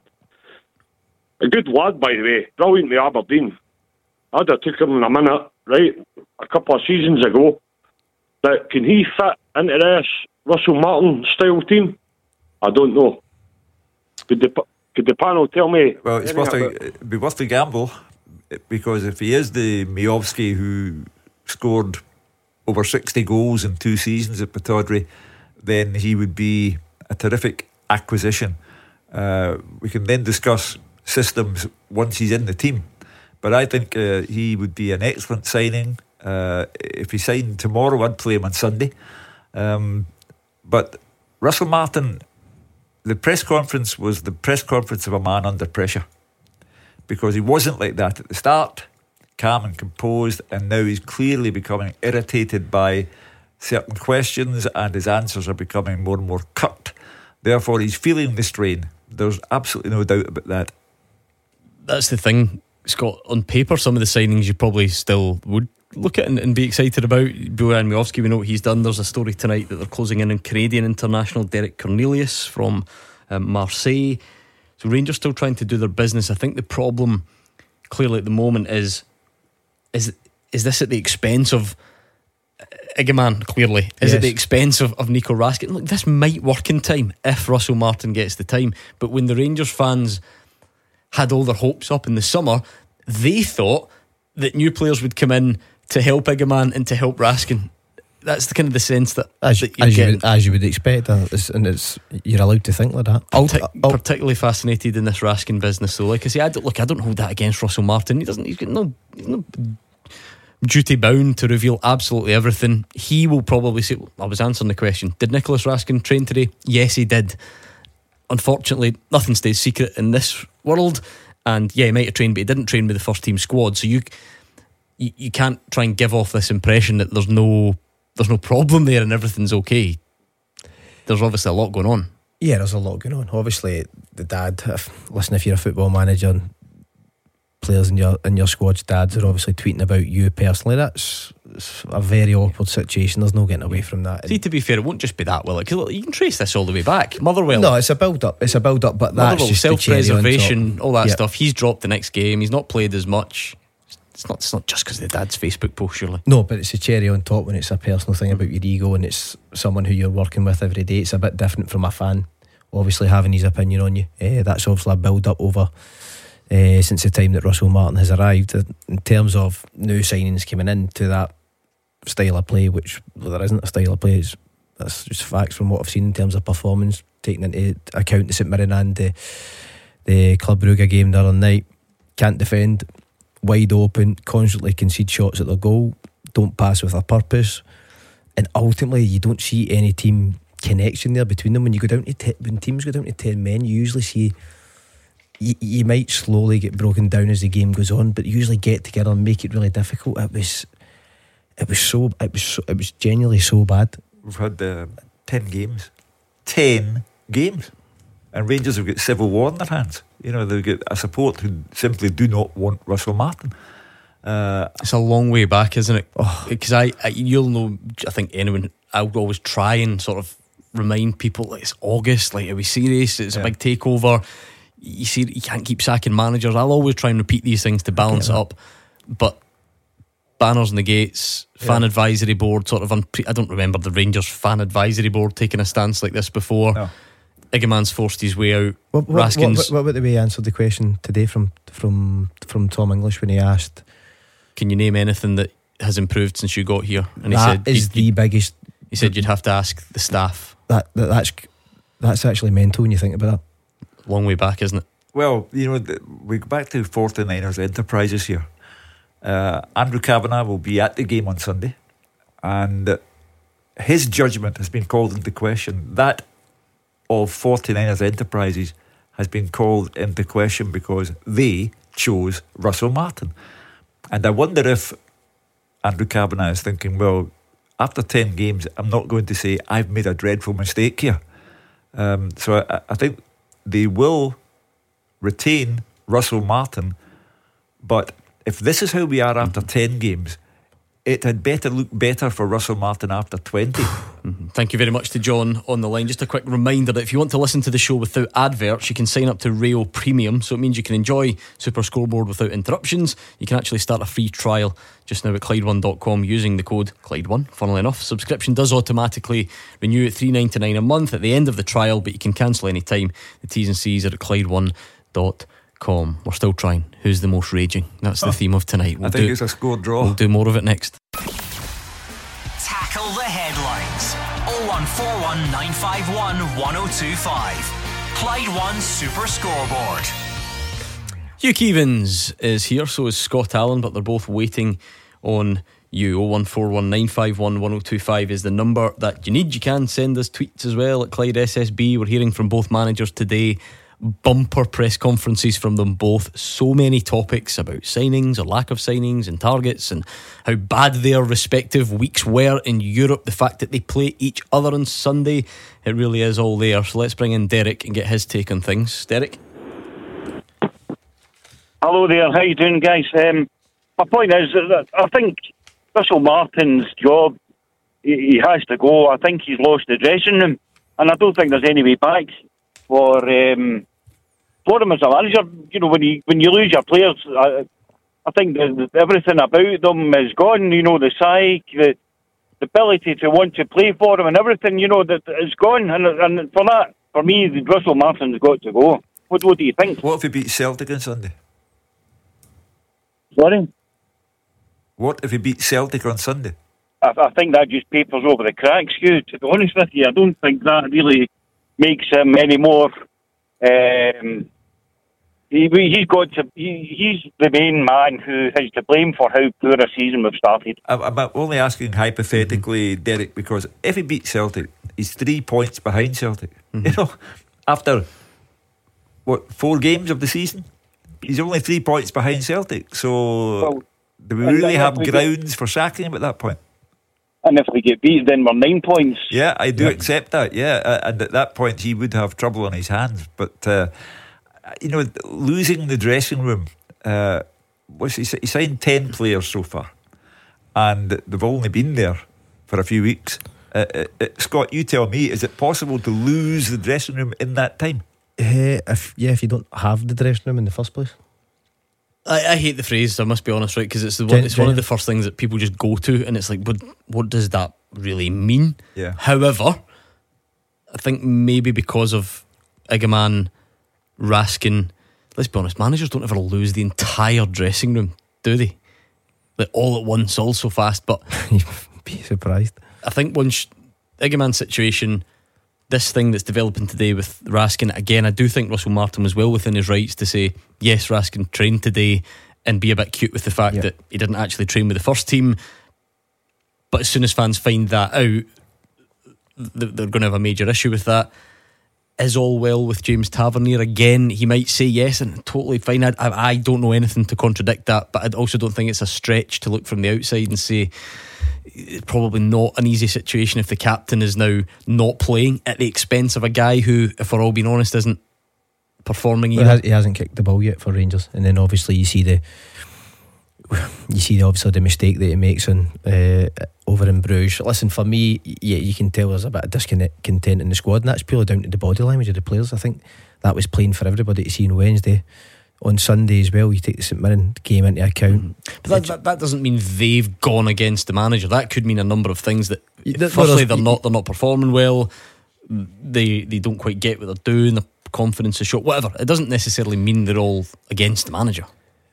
A good lad, by the way. Brilliant with Aberdeen. I'd have took him in a minute, right, a couple of seasons ago. But can he fit into this Russell Martin style team? I don't know. Could the panel tell me? Well, it'd be worth a gamble, because if he is the Miovski who scored over 60 goals in 2 seasons at Pittodrie, then he would be a terrific acquisition. We can then discuss systems once he's in the team, but I think he would be an excellent signing. If he signed tomorrow, I'd play him on Sunday. But Russell Martin, the press conference was the press conference of a man under pressure, because he wasn't like that at the start, calm and composed, and now he's clearly becoming irritated by certain questions, and his answers are becoming more and more curt. Therefore, he's feeling the strain. There's absolutely no doubt about that. That's the thing, Scott. On paper, some of the signings you probably still would look at and be excited about. Bojan Miovski, we know what he's done. There's a story tonight that they're closing in on Canadian international Derek Cornelius from Marseille. So Rangers still trying to do their business. I think the problem clearly at the moment is this at the expense of Igman? Clearly, is Yes. at the expense of Nico Raskin? Look, this might work in time if Russell Martin gets the time. But when the Rangers fans had all their hopes up in the summer, they thought that new players would come in to help Igman and to help Raskin. That's the kind of the sense that as you would expect, you're allowed to think like that. Particularly fascinated in this Raskin business, though. Like I say, I don't hold that against Russell Martin. He's got no duty bound to reveal absolutely everything. He will probably say, I was answering the question, did Nicholas Raskin train today? Yes, he did. Unfortunately, nothing stays secret in this world, and yeah, he might have trained, but he didn't train with the first team squad. So you can't try and give off this impression that there's no problem there and everything's okay. There's obviously a lot going on. Yeah, there's a lot going on. Obviously, the dad. If you're a football manager, and players in your squad's dads are obviously tweeting about you personally. It's a very awkward situation. There's no getting away from that. See, to be fair, it won't just be that, will it? Because you can trace this all the way back. Motherwell. No, it's a build up. But that's just self-preservation, all that stuff. He's dropped the next game. He's not played as much. It's not just because of the dad's Facebook post, surely. No, but it's a cherry on top when it's a personal thing about your ego and it's someone who you're working with every day. It's a bit different from a fan, obviously, having his opinion on you. That's obviously a build up over since the time that Russell Martin has arrived. In terms of new signings coming into that style of play, which there isn't a style of play, that's just facts from what I've seen in terms of performance, taking into account the St Mirren and the Club Brugge game the other night. Can't defend, wide open, constantly concede shots at their goal, don't pass with a purpose, and ultimately you don't see any team connection there between them. When you go down to when teams go down to 10 men, you usually see you might slowly get broken down as the game goes on, but usually get together and make it really difficult. It was genuinely so bad. We've had 10 games, and Rangers have got civil war in their hands. You know, they've got a support who simply do not want Russell Martin. It's a long way back, isn't it? Because you'll know, I think anyone, I would always try and sort of remind people, like, it's August, like, are we serious? It's a big takeover. You see, you can't keep sacking managers. I'll always try and repeat these things to balance it up, but banners on the gates, fan advisory board sort of I don't remember the Rangers fan advisory board taking a stance like this before. No. Iggeman's forced his way out. Raskin's. What about the way he answered the question today from Tom English when he asked, can you name anything that has improved since you got here? And he said the biggest. He said you'd have to ask the staff. That's actually mental when you think about that. Long way back, isn't it? Well, you know, we go back to 49ers Enterprises here. Andrew Kavanagh will be at the game on Sunday, and his judgment has been called into question. That of 49ers Enterprises has been called into question because they chose Russell Martin. And I wonder if Andrew Kavanagh is thinking, well, after 10 games, I'm not going to say I've made a dreadful mistake here. So I think they will retain Russell Martin, but if this is how we are after 10 games, it had better look better for Russell Martin after 20. Thank you very much to John on the line. Just a quick reminder that if you want to listen to the show without adverts, you can sign up to Rail Premium. So it means you can enjoy Super Scoreboard without interruptions. You can actually start a free trial just now at Clyde1.com using the code Clyde1. Funnily enough, subscription does automatically renew at $3.99 a month at the end of the trial, but you can cancel any time. The T's and C's are at Clyde1.com. We're still trying. Who's the most raging? That's the theme of tonight. I think it's a score draw. We'll do more of it next. Tackle the headlines. 0141 951 1025. Clyde One Super Scoreboard. Hugh Keevins is here, so is Scott Allen, but they're both waiting on you. 01419511025 is the number that you need. You can send us tweets as well at Clyde SSB. We're hearing from both managers today. Bumper press conferences from them both. So many topics about signings or lack of signings and targets and how bad their respective weeks were in Europe. The fact that they play each other on Sunday, it really is all there. So let's bring in Derek and get his take on things. Derek? Hello there, how you doing, guys? My point is that I think Russell Martin's job, he has to go. I think he's lost the dressing room, and I don't think there's any way back for him as a manager. You know, when you lose your players, I think everything about them is gone. You know, the psyche, the ability to want to play for him, and everything. You know, that is gone. And for that, for me, Russell Martin's got to go. What do you think? What if he beats Celtic on Sunday? Sorry? What if he beats Celtic on Sunday? I think that just papers over the cracks, Hugh. To be honest with you, I don't think that really makes him any more. He's the main man who has to blame for how poor a season we've started. I'm only asking hypothetically, Derek, because if he beats Celtic, he's 3 points behind Celtic. You know, after 4 games of the season, he's only 3 points behind Celtic. So do we really have grounds for sacking him at that point? And if we get beat, then we're 9 points. Yeah, I do accept that. Yeah, and at that point, he would have trouble on his hands. But you know, losing the dressing room. He signed 10 players so far, and they've only been there for a few weeks. Scott, you tell me, is it possible to lose the dressing room in that time? If you don't have the dressing room in the first place. I hate the phrase, I must be honest, right? Because it's one of the first things that people just go to, and it's like, what does that really mean? Yeah. However, I think maybe because of Igaman, Raskin, let's be honest, managers don't ever lose the entire dressing room, do they? Like all at once, all so fast. But you'd be surprised. I think once Igaman's situation, this thing that's developing today with Raskin, again, I do think Russell Martin was well within his rights to say, yes, Raskin trained today, and be a bit cute with the fact that he didn't actually train with the first team. But as soon as fans find that out, they're going to have a major issue with that. Is all well with James Tavernier? Again, he might say yes, and totally fine. I don't know anything to contradict that, but I also don't think it's a stretch to look from the outside and say it's probably not an easy situation if the captain is now not playing at the expense of a guy who, if we're all being honest, isn't performing either. He hasn't kicked the ball yet for Rangers, and then obviously you see obviously the mistake that he makes over in Bruges. Listen, for me, you can tell there's a bit of discontent in the squad, and that's purely down to the body language of the players. I think that was plain for everybody to see on Wednesday. On Sunday as well, you take the St Mirren game into account. But that doesn't mean they've gone against the manager. That could mean a number of things. That firstly, they're not performing well. They don't quite get what they're doing. The confidence is short. Whatever. It doesn't necessarily mean they're all against the manager.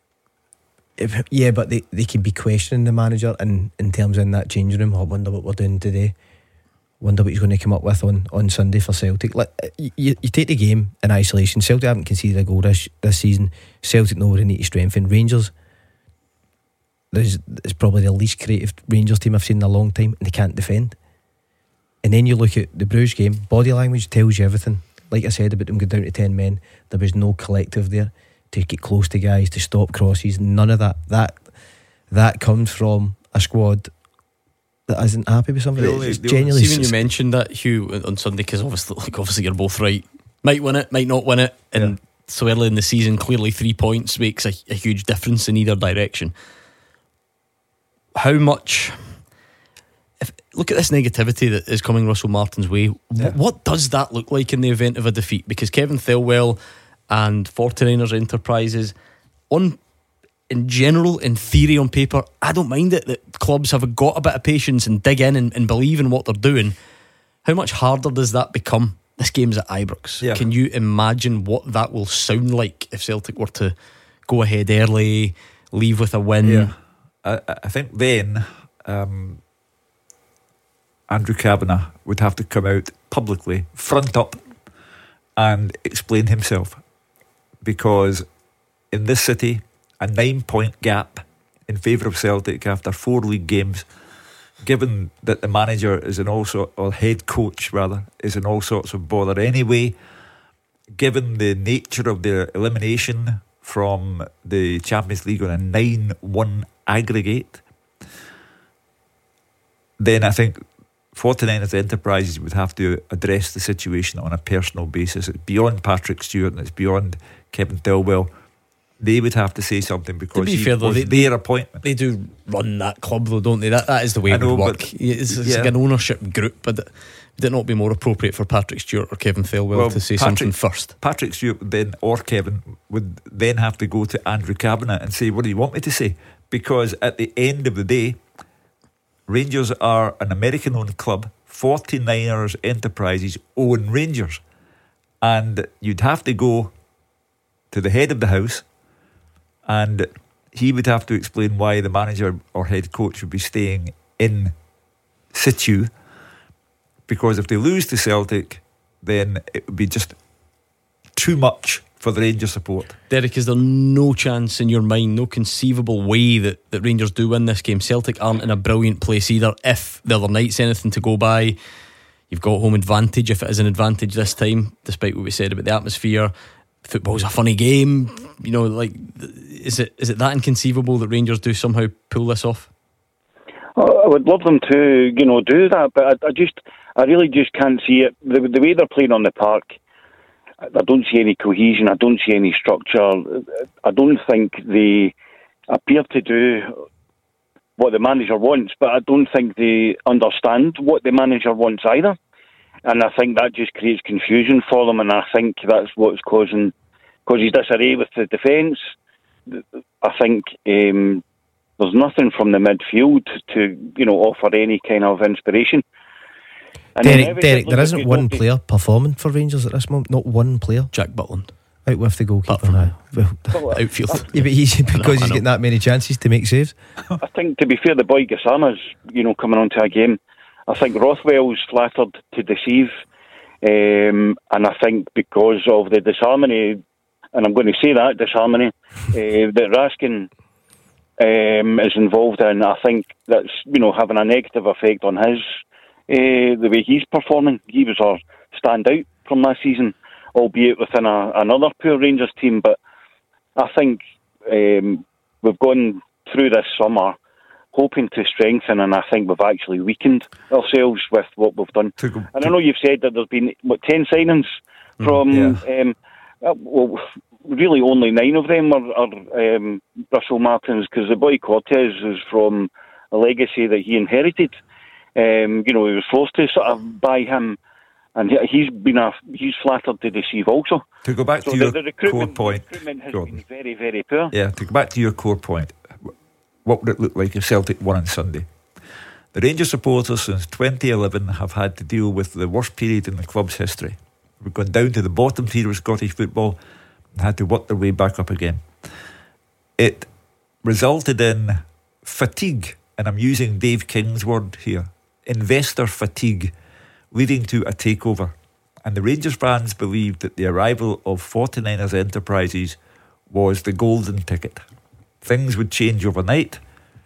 Yeah, but they could be questioning the manager in terms of in that changing room. I wonder what we're doing today. Wonder what he's going to come up with on Sunday for Celtic. Like, you take the game in isolation. Celtic haven't conceded a goal this season. Celtic know they need to strengthen. Rangers, it's probably the least creative Rangers team I've seen in a long time, and they can't defend. And then you look at the Bruges game. Body language tells you everything. Like I said about them going down to 10 men, there was no collective there to get close to guys, to stop crosses. None of that. That comes from a squad that isn't happy with something. It's genuinely. See, when you mentioned that, Hugh, on Sunday, because obviously you're both right. Might win it, might not win it, and so early in the season, clearly 3 points makes a huge difference in either direction. How much? Look at this negativity that is coming Russell Martin's way. What does that look like in the event of a defeat? Because Kevin Thelwell and 49ers Enterprises, in general, in theory, on paper, I don't mind it that clubs have got a bit of patience and dig in and believe in what they're doing. How much harder does that become? This game's at Ibrox. Yeah. Can you imagine what that will sound like if Celtic were to go ahead early, leave with a win? Yeah. I think then Andrew Kavanagh would have to come out publicly, front up, and explain himself, because in this city, a 9 point gap in favour of Celtic after 4 league games, given that the manager is in all sorts, or head coach rather, is in all sorts of bother anyway, given the nature of their elimination from the Champions League on a 9-1 aggregate, then I think 49ers Enterprises would have to address the situation on a personal basis. It's beyond Patrick Stewart and it's beyond Kevin Thelwell. They would have to say something because to be fair, though, their appointment. They do run that club though, don't they? That is the way it would work. It's like an ownership group, but would it not be more appropriate for Patrick Stewart or Kevin Thelwell to say something first? Patrick Stewart then, or Kevin, would then have to go to Andrew Kavanagh and say, what do you want me to say? Because at the end of the day, Rangers are an American-owned club. 49ers Enterprises own Rangers, and you'd have to go to the head of the house, and he would have to explain why the manager or head coach would be staying in situ, because if they lose to Celtic, then it would be just too much for the Rangers support. Derek, is there no chance in your mind, no conceivable way that Rangers do win this game? Celtic aren't in a brilliant place either. If the other night's anything to go by, you've got home advantage, if it is an advantage this time, despite what we said about the atmosphere. Football's a funny game, you know. Like, is it that inconceivable that Rangers do somehow pull this off? I would love them to, do that, but I really just can't see it. The way they're playing on the park, I don't see any cohesion. I don't see any structure. I don't think they appear to do what the manager wants, but I don't think they understand what the manager wants either. And I think that just creates confusion for them, and I think that's what's causing disarray with the defence. I think there's nothing from the midfield to offer any kind of inspiration. And Derek, there isn't one player performing for Rangers at this moment. Not one player. Jack Butland out with the goalkeeper. Outfield. Yeah, but he's getting that many chances to make saves. I think, to be fair, the boy Gassama's coming onto a game. I think Rothwell's flattered to deceive, and I think because of the disharmony, and I'm going to say that disharmony that Raskin is involved in, I think that's having a negative effect on his the way he's performing. He was our standout from last season, albeit within another poor Rangers team. But I think we've gone through this summer hoping to strengthen, and I think we've actually weakened ourselves with what we've done. And I know you've said that there's been 10 signings from really only 9 of them are Russell Martins, because the boy Cortez is from a legacy that he inherited. He was forced to sort of buy him, and he's flattered to deceive also. To go back to your core point, the recruitment has been very, very poor. Yeah, to go back to your core point, what would it look like if Celtic won on Sunday? The Rangers supporters since 2011 have had to deal with the worst period in the club's history. We've gone down to the bottom tier of Scottish football and had to work their way back up again. It resulted in fatigue, and I'm using Dave King's word here, investor fatigue, leading to a takeover. And the Rangers fans believed that the arrival of 49ers Enterprises was the golden ticket. Things would change overnight,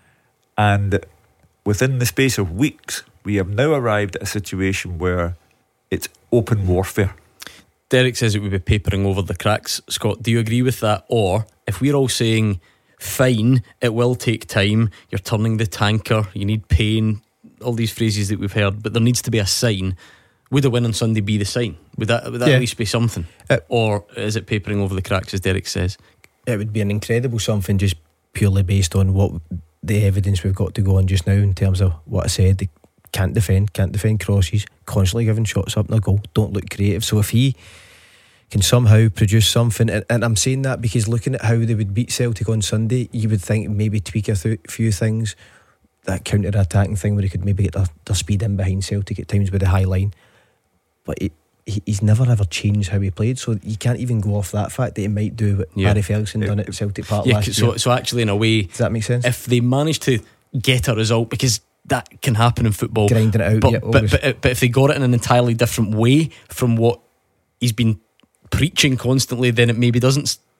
and within the space of weeks, we have now arrived at a situation where it's open warfare. Derek says it would be papering over the cracks. Scott, do you agree with that? Or if we're all saying, fine, it will take time, you're turning the tanker, you need pain, all these phrases that we've heard, but there needs to be a sign. Would a win on Sunday be the sign? Would that at least be something? Or is it papering over the cracks, as Derek says? It would be an incredible something, just purely based on what the evidence we've got to go on just now in terms of what I said. They can't defend crosses, constantly giving shots up in their goal, don't look creative. So if he can somehow produce something, and I'm saying that because looking at how they would beat Celtic on Sunday, you would think maybe tweak a few things, that counter-attacking thing where he could maybe get their speed in behind Celtic at times with the high line. But he's never ever changed how he played, so you can't even go off that fact that he might do what Barry Ferguson done at Celtic Park last year. So actually, in a way, does that make sense? If they manage to get a result, because that can happen in football, grinding it out, but if they got it in an entirely different way from what he's been preaching constantly, then it maybe doesn't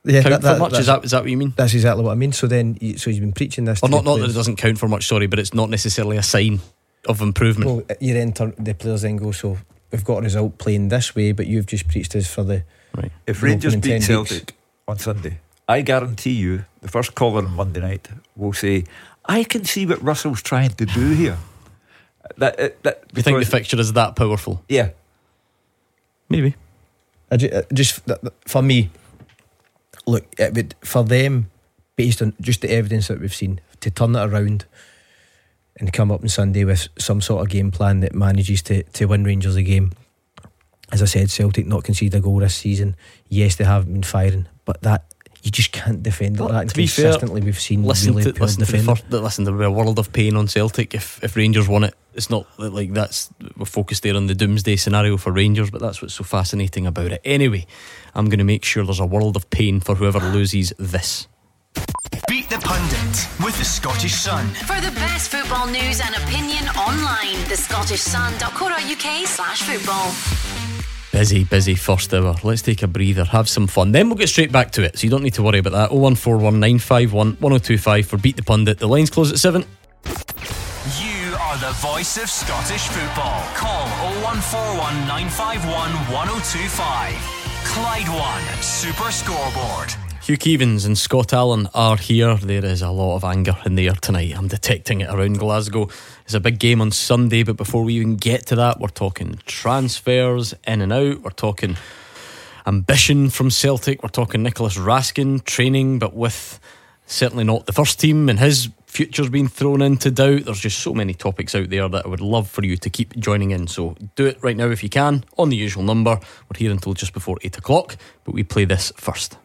Yeah, count for much? Is that what you mean? That's exactly what I mean. So then, so he's been preaching this. Or to not the that it players. doesn't count for much, sorry, but it's not necessarily a sign of improvement. Well, you then turn the players then go, so we've got a result playing this way, but you've just preached us for the right. If you know, Rangers in 10 beat weeks. Celtic on Sunday, I guarantee you the first caller on Monday night will say, I can see what Russell's trying to do here. You think the fixture is that powerful? Yeah. Maybe. Just for me, look, it would, for them, based on just the evidence that we've seen, to turn it around and come up on Sunday with some sort of game plan that manages to win Rangers a game. As I said, Celtic not conceded a goal this season. Yes, they haven't been firing, but that you just can't defend it like that. And to be fair, consistently we've seen really poor defending. Listen, there'll be a world of pain on Celtic if Rangers won it. It's not like we're focused there on the doomsday scenario for Rangers, but that's what's so fascinating about it. Anyway, I'm going to make sure there's a world of pain for whoever loses this. Beat the Pundit with the Scottish Sun. For the best football news and opinion online, thescottishsun.co.uk/football. Busy first hour. Let's take a breather, have some fun, then we'll get straight back to it, so you don't need to worry about that. 0141 951 1025 for Beat the Pundit. The lines close at 7. You are the voice of Scottish football. Call 0141 951 1025. Clyde One Super Scoreboard. Hugh Keevins and Scott Allen are here. There is a lot of anger in the air tonight. I'm detecting it around Glasgow. It's a big game on Sunday, but before we even get to that, we're talking transfers in and out. We're talking ambition from Celtic. We're talking Nicholas Raskin training, but with certainly not the first team, and his future's been thrown into doubt. There's just so many topics out there that I would love for you to keep joining in. So do it right now if you can, on the usual number. We're here until just before 8 o'clock, but we play this first.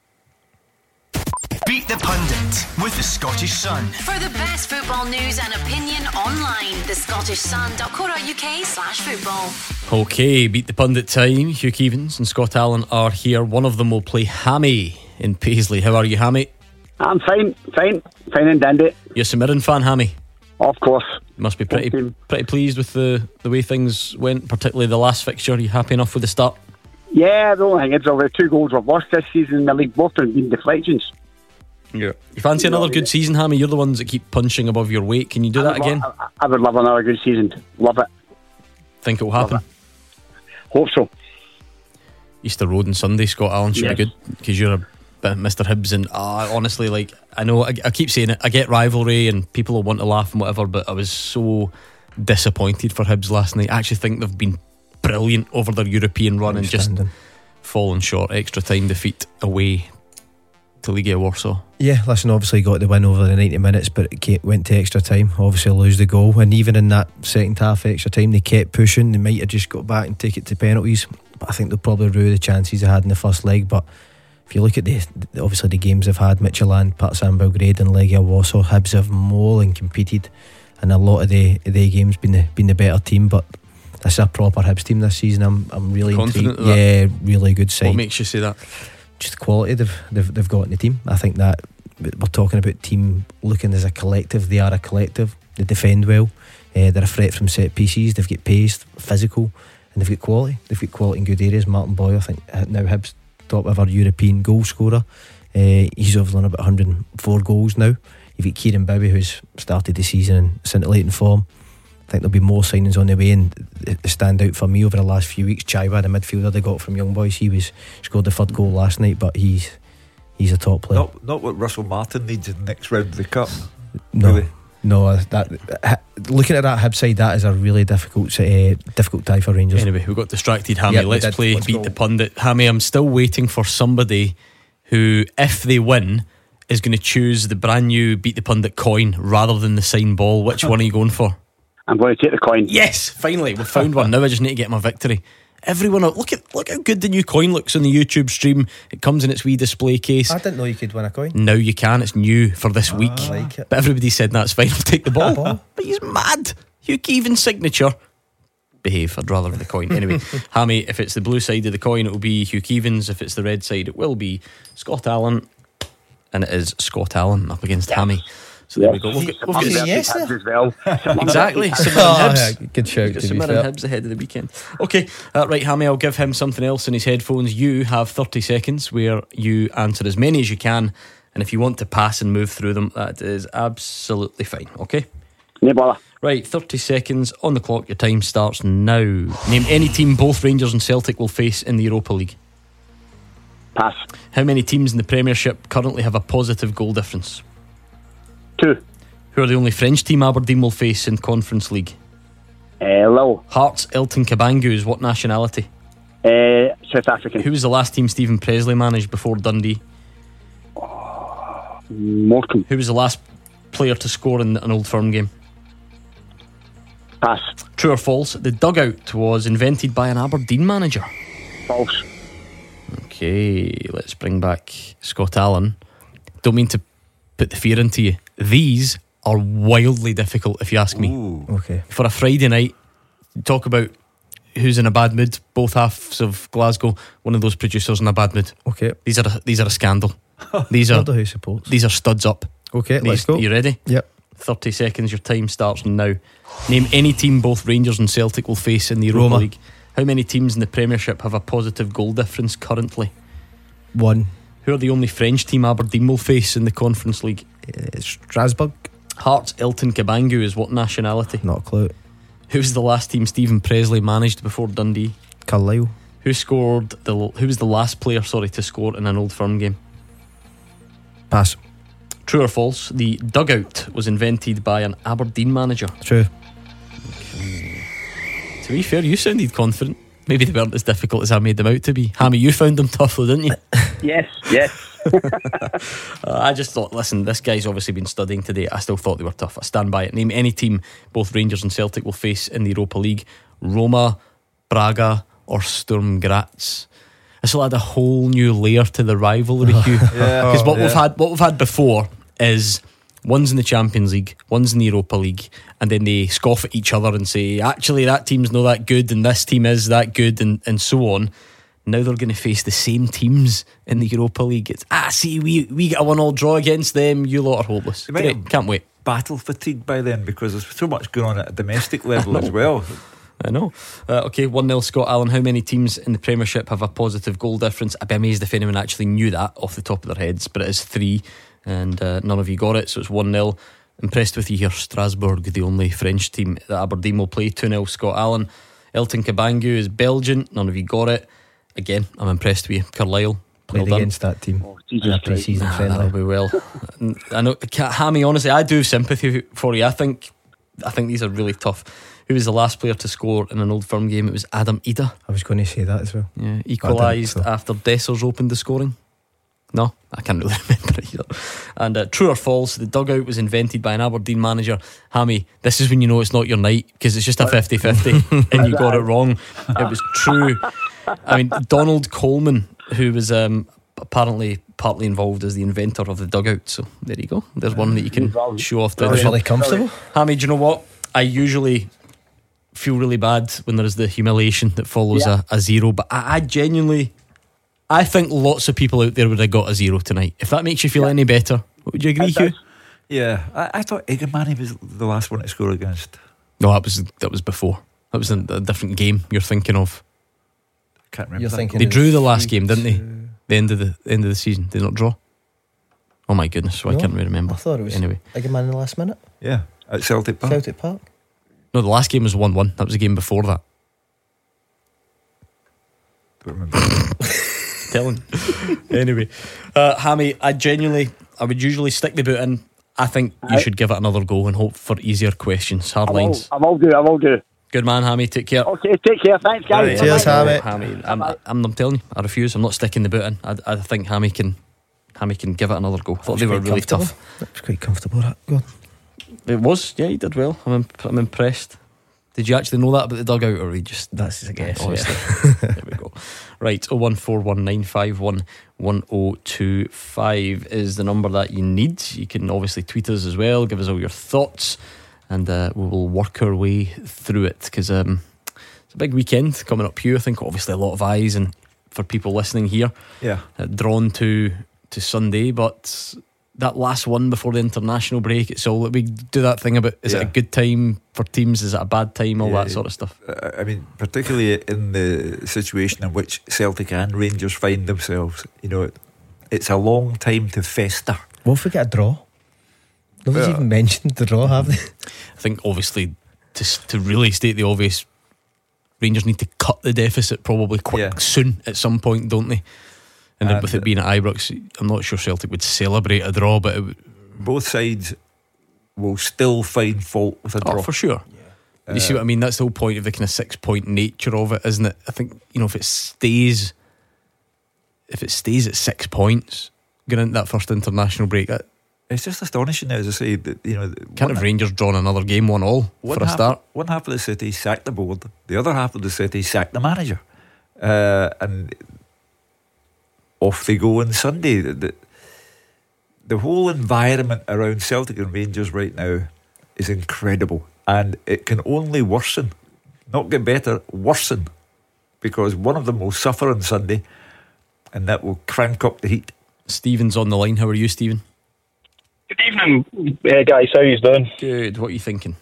Beat the Pundit with the Scottish Sun. For the best football news and opinion online, thescottishsun.co.uk/football. Okay, Beat the Pundit time. Hugh Keevins and Scott Allen are here. One of them will play Hammy in Paisley. How are you, Hammy? I'm fine and dandy. You're a St Mirren fan, Hammy? Of course. You must be pretty pleased with the way things went, particularly the last fixture. Are you happy enough with the start? Yeah, the only thing is the 2 goals we've lost this season in the league, both have been deflections. Yeah. You fancy another good season, Hammy? You're the ones that keep punching above your weight. Can you do that again? I would love another good season. Love it. Think it'll happen? Hope so. Easter Road on Sunday, Scott Allen, should be good, because you're a bit of Mr. Hibs, and honestly, like, I know I keep saying it, I get rivalry and people will want to laugh and whatever, but I was so disappointed for Hibs last night. I actually think they've been brilliant over their European run and just fallen short. Extra time defeat away to Legia Warsaw. Yeah, listen, obviously got the win over the 90 minutes, but it went to extra time. Obviously lose the goal, and even in that second half extra time they kept pushing. They might have just got back and take it to penalties, but I think they'll probably rue the chances they had in the first leg. But if you look at obviously the games they've had, Midtjylland, Partizan Belgrade and Legia Warsaw, Hibs have more than competed, and a lot of the games been the better team. But this is a proper Hibs team this season. I'm really confident intrigued. Yeah, really good side. What makes you say that? Just the quality they've got in the team. I think that we're talking about team looking as a collective. They are a collective. They defend well. They're a threat from set pieces. They've got pace, physical, and they've got quality. They've got quality in good areas. Martin Boyle, I think now Hibs top ever European goal scorer. He's obviously on about 104 goals now. You've got Kieran Bowie, who's started the season in scintillating form. I think there'll be more signings on the way, and the standout for me over the last few weeks, Chaiwa, the midfielder they got from Young Boys. He scored the third goal last night, but he's a top player. Not what Russell Martin needs in the next round of the cup. No, really. No, looking at that Hibs side, that is a really difficult tie for Rangers. Anyway, we got distracted, Hammy. Yep, Let's Beat the Pundit. Hammy, I'm still waiting for somebody who, if they win, is going to choose the brand new Beat the Pundit coin rather than the signed ball. Which one are you going for? I'm going to take the coin. Yes, finally, we've found one. Now I just need to get my victory. Everyone, look how good the new coin looks on the YouTube stream. It comes in its wee display case. I didn't know you could win a coin. Now you can. It's new for this week. I like it. But everybody said that's fine. I'll take the ball. But he's mad. Hugh Keevins' signature. Behave. I'd rather have the coin. Anyway, Hammy, if it's the blue side of the coin, it will be Hugh Keevins. If it's the red side, it will be Scott Allen. And it is Scott Allen up against Hammy. So there we go. We've got yes as well. Exactly. Good shout. St Mirren Hibs ahead of the weekend. Okay, right, Hammy, I'll give him something else in his headphones. You have 30 seconds where you answer as many as you can, and if you want to pass and move through them, that is absolutely fine. Okay? No bother. Right, 30 seconds on the clock. Your time starts now. Name any team both Rangers and Celtic will face in the Europa League. Pass. How many teams in the Premiership currently have a positive goal difference? 2. Who are the only French team Aberdeen will face in Conference League? Lille. Hearts Elton Kabangu is what nationality? South African. Who was the last team Stephen Presley managed before Dundee? Morecambe. Who was the last player to score in an Old Firm game? Pass. True or false? The dugout was invented by an Aberdeen manager. False. Okay, let's bring back Scott Allen. Don't mean to put the fear into you. These are wildly difficult, if you ask me. Ooh. Okay. For a Friday night, talk about who's in a bad mood. Both halves of Glasgow. One of those producers in a bad mood. Okay. These are a scandal. These are studs up. Okay, let's go. You ready? Yep. 30 seconds. Your time starts now. Name any team both Rangers and Celtic will face in the Europa Roma. League. How many teams in the Premiership have a positive goal difference currently? 1. Who are the only French team Aberdeen will face in the Conference League? Strasbourg. Hearts Elton Kabangu is what nationality? Not a clue. Who's the last team Stephen Presley managed before Dundee? Carlisle. Who was the last player to score in an Old Firm game? Pass. True or false? The dugout was invented by an Aberdeen manager. True. To be fair, you sounded confident. Maybe they weren't as difficult as I made them out to be. Hammy, you found them tough though, didn't you? Yes. I just thought, listen, this guy's obviously been studying today. I still thought they were tough. I stand by it. Name any team both Rangers and Celtic will face in the Europa League. Roma, Braga or Sturm Graz. This will add a whole new layer to the rivalry, Hugh. Because what we've had before is one's in the Champions League, one's in the Europa League, and then they scoff at each other and say, actually that team's not that good and this team is that good, and so on. Now they're going to face the same teams in the Europa League. It's we get a 1-1 draw against them, you lot are hopeless. Great, can't wait. Battle fatigue by then because there's so much going on at a domestic level as well. I know. Okay, 1-0 Scott Allen. How many teams in the Premiership have a positive goal difference? I'd be amazed if anyone actually knew that off the top of their heads, but it is 3 and none of you got it, so it's 1-0. Impressed with you here. Strasbourg, the only French team that Aberdeen will play. 2-0 Scott Allen. Elton Kabangu is Belgian, none of you got it. Again, I'm impressed with you. Carlisle played against that team in a pre-season friendly. That'll be well. I know, Hammy, honestly, I do have sympathy for you. I think these are really tough. Who was the last player to score in an Old Firm game? It was Adam Ida. I was going to say that as well. Yeah, equalised after Dessers opened the scoring. No, I can't really remember it either. And true or false, the dugout was invented by an Aberdeen manager. Hammy, this is when you know it's not your night, because it's just a 50-50 and you got it wrong. It was true. I mean, Donald Coleman, who was apparently partly involved as the inventor of the dugout. So there you go. There's one that you can show off. That was really comfortable. Hammy, do you know what? I usually feel really bad when there's the humiliation that follows a 0, but I genuinely, I think lots of people out there would have got a 0 tonight. If that makes you feel any better, would you agree, Hugh? Yeah, I thought Egamani was the last one to score against. No, that was before. That was a different game you're thinking of. I can't remember. They drew the last game, didn't they? The end of the season. Did they not draw? Oh my goodness, so I can't really remember. I thought it was anyway. Egamani in the last minute. Yeah, at Celtic Park. No, the last game was 1-1. That was the game before that. Don't remember. Telling. Anyway, Hammy, I would usually stick the boot in. I think you should give it another go and hope for easier questions. Hard lines. I will do. Good man, Hammy. Take care. Okay, take care. Thanks, guys. Cheers, Hammy. I'm telling you, I refuse. I'm not sticking the boot in. I think Hammy can give it another go. I thought they were really tough. That was quite comfortable. Go on. It was, yeah, he did well. I'm impressed. Did you actually know that about the dugout, or that's his guess? There we go. Right, 01419511025 is the number that you need. You can obviously tweet us as well, give us all your thoughts, and we will work our way through it, because it's a big weekend coming up here. I think obviously a lot of eyes, and for people listening here, drawn to Sunday, but that last one before the international break, it's all we do that thing about is it a good time for teams, is it a bad time, all that sort of stuff. I mean, particularly in the situation in which Celtic and Rangers find themselves, you know, it's a long time to fester. What if we get a draw? Nobody's even mentioned the draw, have they? I think obviously to really state the obvious, Rangers need to cut the deficit probably soon at some point, don't they? And then with it being at Ibrox, I'm not sure Celtic would celebrate a draw, but both sides will still find fault with a draw. Oh, for sure. You see what I mean? That's the whole point of the kind of 6-point nature of it, isn't it? I think, you know, if it stays at 6 points going into that first international break, it's just astonishing now, as I say, that, you know, can't have Rangers drawn another game 1-1 for a start. One half of the city sacked the board, the other half of the city sacked the manager, and off they go on Sunday. The whole environment around Celtic and Rangers right now is incredible, and it can only worsen, not get better, worsen, because one of them will suffer on Sunday, and that will crank up the heat. Stephen's on the line. How are you, Stephen? Good evening, guys. How you doing? Good. What are you thinking?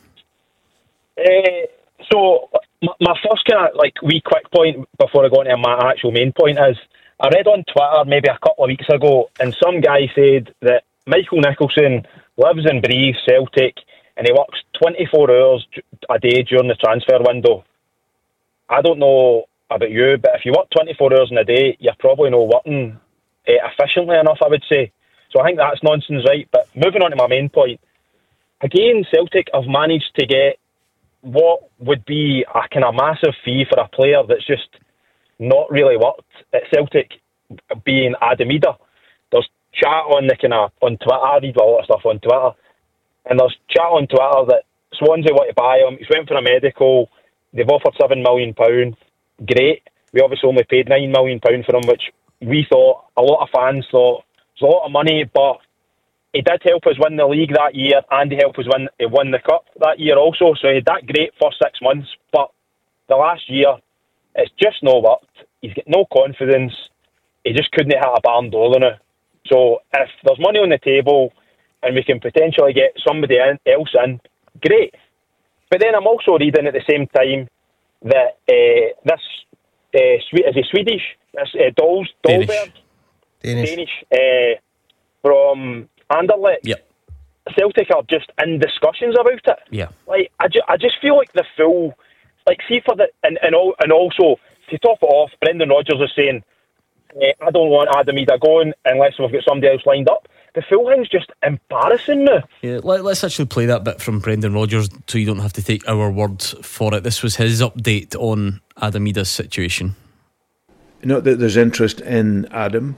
So my first kind of like wee quick point before I go into my actual main point is, I read on Twitter maybe a couple of weeks ago, and some guy said that Michael Nicholson lives and breathes Celtic, and he works 24 hours a day during the transfer window. I don't know about you, but if you work 24 hours in a day, you're probably not working efficiently enough, I would say. So I think that's nonsense, right? But moving on to my main point, again, Celtic have managed to get what would be a kind of massive fee for a player that's just not really worked at Celtic, being Adam Ida. There's chat on the kind of on Twitter. I read a lot of stuff on Twitter, and there's chat on Twitter that Swansea want to buy him. He's went for a medical. They've offered £7 million. Great. We obviously only paid £9 million for him, which we thought, a lot of fans thought, it's a lot of money, but he did help us win the league that year, and he helped us win the cup that year also. So he had that great first 6 months, but the last year, it's just not worked. He's got no confidence. He just couldn't hit a barn door now. So if there's money on the table and we can potentially get somebody else in, great. But then I'm also reading at the same time that is he Swedish? Dahlberg? Danish. From Anderlecht. Yep. Celtic are just in discussions about it. Yeah. Like I just feel like the full, like, see for the and also to top it off, Brendan Rodgers is saying, I don't want Adam Ida going unless we've got somebody else lined up. The full thing's just embarrassing now. Yeah, let's actually play that bit from Brendan Rodgers so you don't have to take our words for it. This was his update on Adam Ida's situation. You know that there's interest in Adam,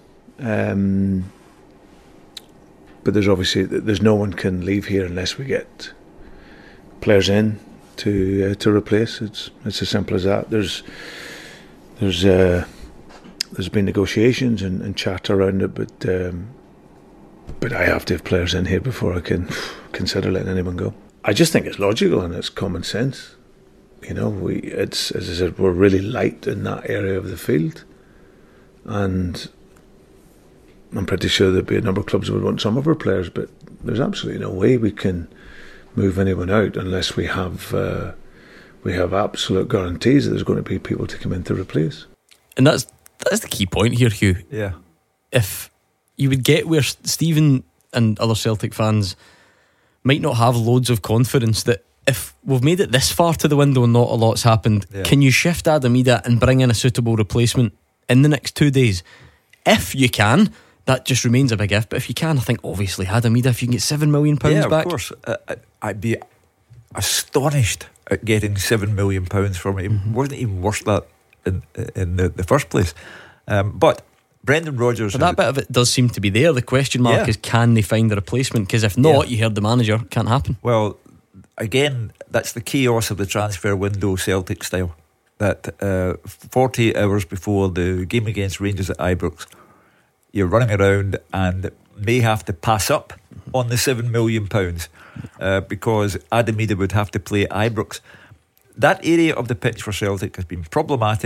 but there's no one can leave here unless we get players in to replace. It's as simple as that. There's been negotiations and chat around it, but I have to have players in here before I can consider letting anyone go. I just think it's logical and it's common sense. You know, it's, as I said, we're really light in that area of the field, and I'm pretty sure there'd be a number of clubs that would want some of our players, but there's absolutely no way we can move anyone out unless we have absolute guarantees that there's going to be people to come in to replace. And that's the key point here, Hugh. Yeah. If you would get where Stephen and other Celtic fans might not have loads of confidence that if we've made it this far to the window and not a lot's happened, can you shift Adam Ida and bring in a suitable replacement in the next 2 days? If you can, that just remains a big if. But if you can, I think obviously Adam Ida, if you can get £7 million back. Yeah, of course. I'd be astonished at getting £7 million from him. It wasn't even worth that in the first place. But Brendan Rodgers, but that bit of it does seem to be there. The question mark is, can they find a replacement? Because if not, you heard the manager, can't happen. Well, again, that's the chaos of the transfer window, Celtic style. That 48 hours before the game against Rangers at Ibrox, you're running around and may have to pass up on the £7 million because Adam Ida would have to play at Ibrox. That area of the pitch for Celtic has been problematic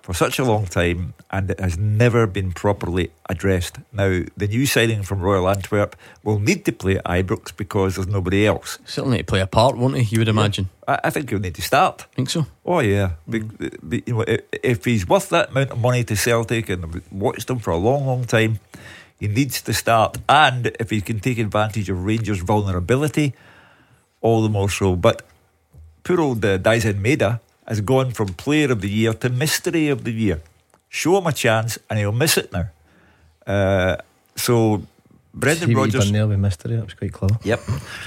for such a long time, and it has never been properly addressed. Now, the new signing from Royal Antwerp will need to play at Ibrox because there's nobody else. Certainly need to play a part, won't he? You would imagine. I think he'll need to start. Think so? Oh yeah. You know, if he's worth that amount of money to Celtic, and I've watched him for a long, long time, he needs to start. And if he can take advantage of Rangers' vulnerability, all the more so. But poor old Daisen Maeda has gone from Player of the Year to Mystery of the Year. Show him a chance and he'll miss it now. So Brendan Rodgers done there with Mystery. That was quite clever. Yep.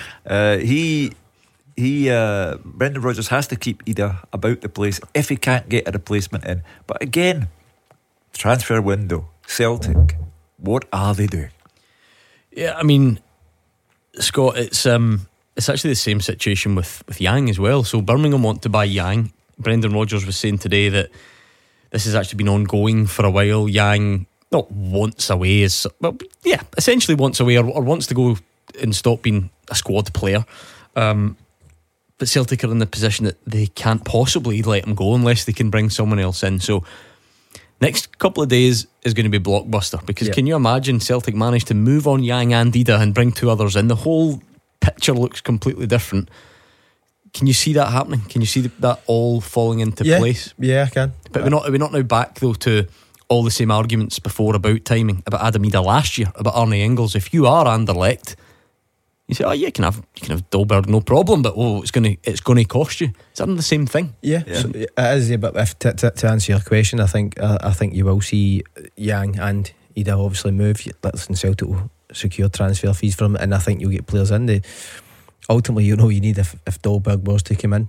Brendan Rodgers has to keep Ida about the place if he can't get a replacement in. But again, transfer window, Celtic, what are they doing? Yeah, I mean, Scott, it's actually the same situation with Yang as well. So Birmingham want to buy Yang. Brendan Rodgers was saying today that this has actually been ongoing for a while. Yang not wants away, essentially wants away or wants to go and stop being a squad player. But Celtic are in the position that they can't possibly let him go unless they can bring someone else in. So next couple of days is going to be blockbuster, because can you imagine Celtic managed to move on Yang and Ida and bring two others in? The whole picture looks completely different. Can you see that happening? Can you see that all falling into place? Yeah, I can. But we're not now back though to all the same arguments before about timing, about Adam Ida last year, about Arne Engels. If you are Anderlecht, you say, you can have Dolberg, no problem, but it's going to cost you. Is that the same thing? Yeah. So it is. Yeah, but if to answer your question, I think you will see Yang and Ida obviously move. Listen, Celtic will secure transfer fees from it, and I think you'll get players in. Ultimately, you need if Dolberg was to come in,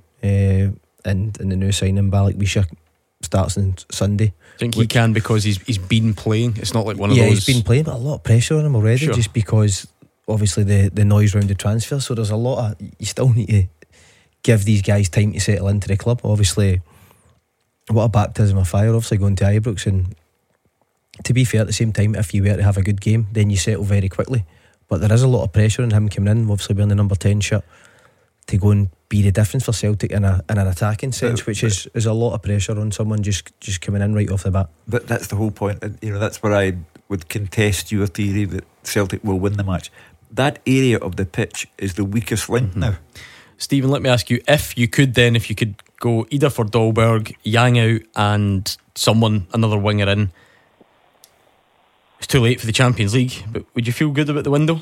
and the new signing Balak Wisha starts on Sunday. I think he can, because he's been playing. It's not like one of those. Yeah, he's been playing, but a lot of pressure on him already, just because obviously the noise round the transfer. So there's a lot of, you still need to give these guys time to settle into the club. Obviously, what a baptism of fire, obviously going to Ibrox. And to be fair, at the same time, if you were to have a good game, then you settle very quickly. But there is a lot of pressure on him coming in, obviously wearing the number 10 shirt, to go and be the difference for Celtic in an attacking sense, which is a lot of pressure on someone just coming in right off the bat. But that's the whole point, and that's where I would contest your theory that Celtic will win the match. That area of the pitch is the weakest link now. Stephen, let me ask you, if you could go either for Dolberg, Yang out, and another winger in. It's too late for the Champions League, but would you feel good about the window?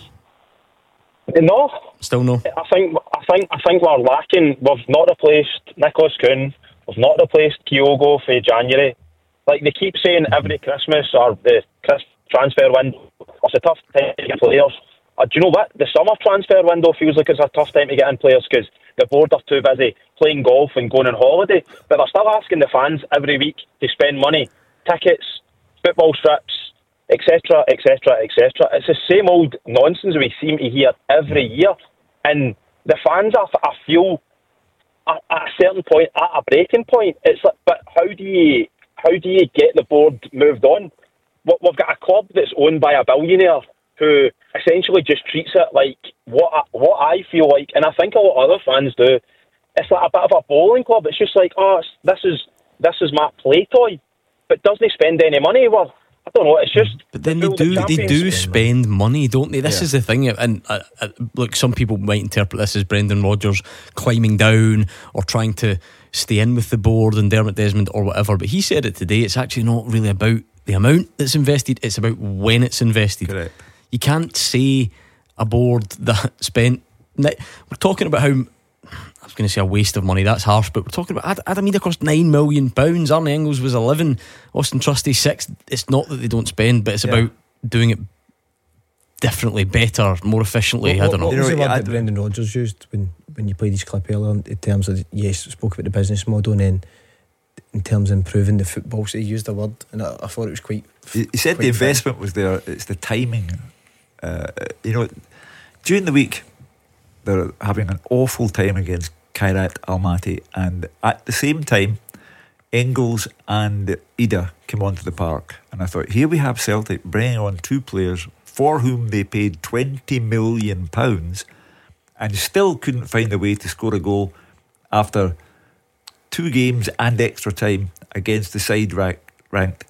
No. Still no. I think we're lacking. We've not replaced Nicholas Kuhn. We've not replaced Kyogo for January. Like they keep saying every Christmas or the transfer window, it's a tough time to get players. Do you know what? The summer transfer window feels like it's a tough time to get in players because the board are too busy playing golf and going on holiday. But they're still asking the fans every week to spend money, tickets, football strips, etc, etc, etc. It's the same old nonsense we seem to hear every year, and the fans are, I feel, at a certain point, at a breaking point. It's like, but how do you get the board moved on? We've got a club that's owned by a billionaire who essentially just treats it like what I feel like, and I think a lot of other fans do. It's like a bit of a bowling club. It's just like, this is my play toy, but doesn't spend any money. Well, I don't know, it's just... But then they do spend money, don't they? This is the thing, and look, some people might interpret this as Brendan Rodgers climbing down or trying to stay in with the board and Dermot Desmond or whatever, but he said it today, it's actually not really about the amount that's invested, it's about when it's invested. Correct. You can't say a board that spent... We're talking about how... I was going to say a waste of money, that's harsh, but we're talking about Adam Ida cost £9 million, Arne Engels was 11, Austin Trusty 6. It's not that they don't spend, but it's about doing it differently, better, more efficiently. I don't know. What was the word that Brendan Rodgers used when you played his clip earlier in terms of, spoke about the business model, and then in terms of improving the football, so he used the word, and I thought it was quite... He said the investment was there, it's the timing. During the week they're having an awful time against Kairat Almaty, and at the same time Engels and Ida came onto the park, and I thought, here we have Celtic bringing on two players for whom they paid £20 million and still couldn't find a way to score a goal after 2 games and extra time. against the side ranked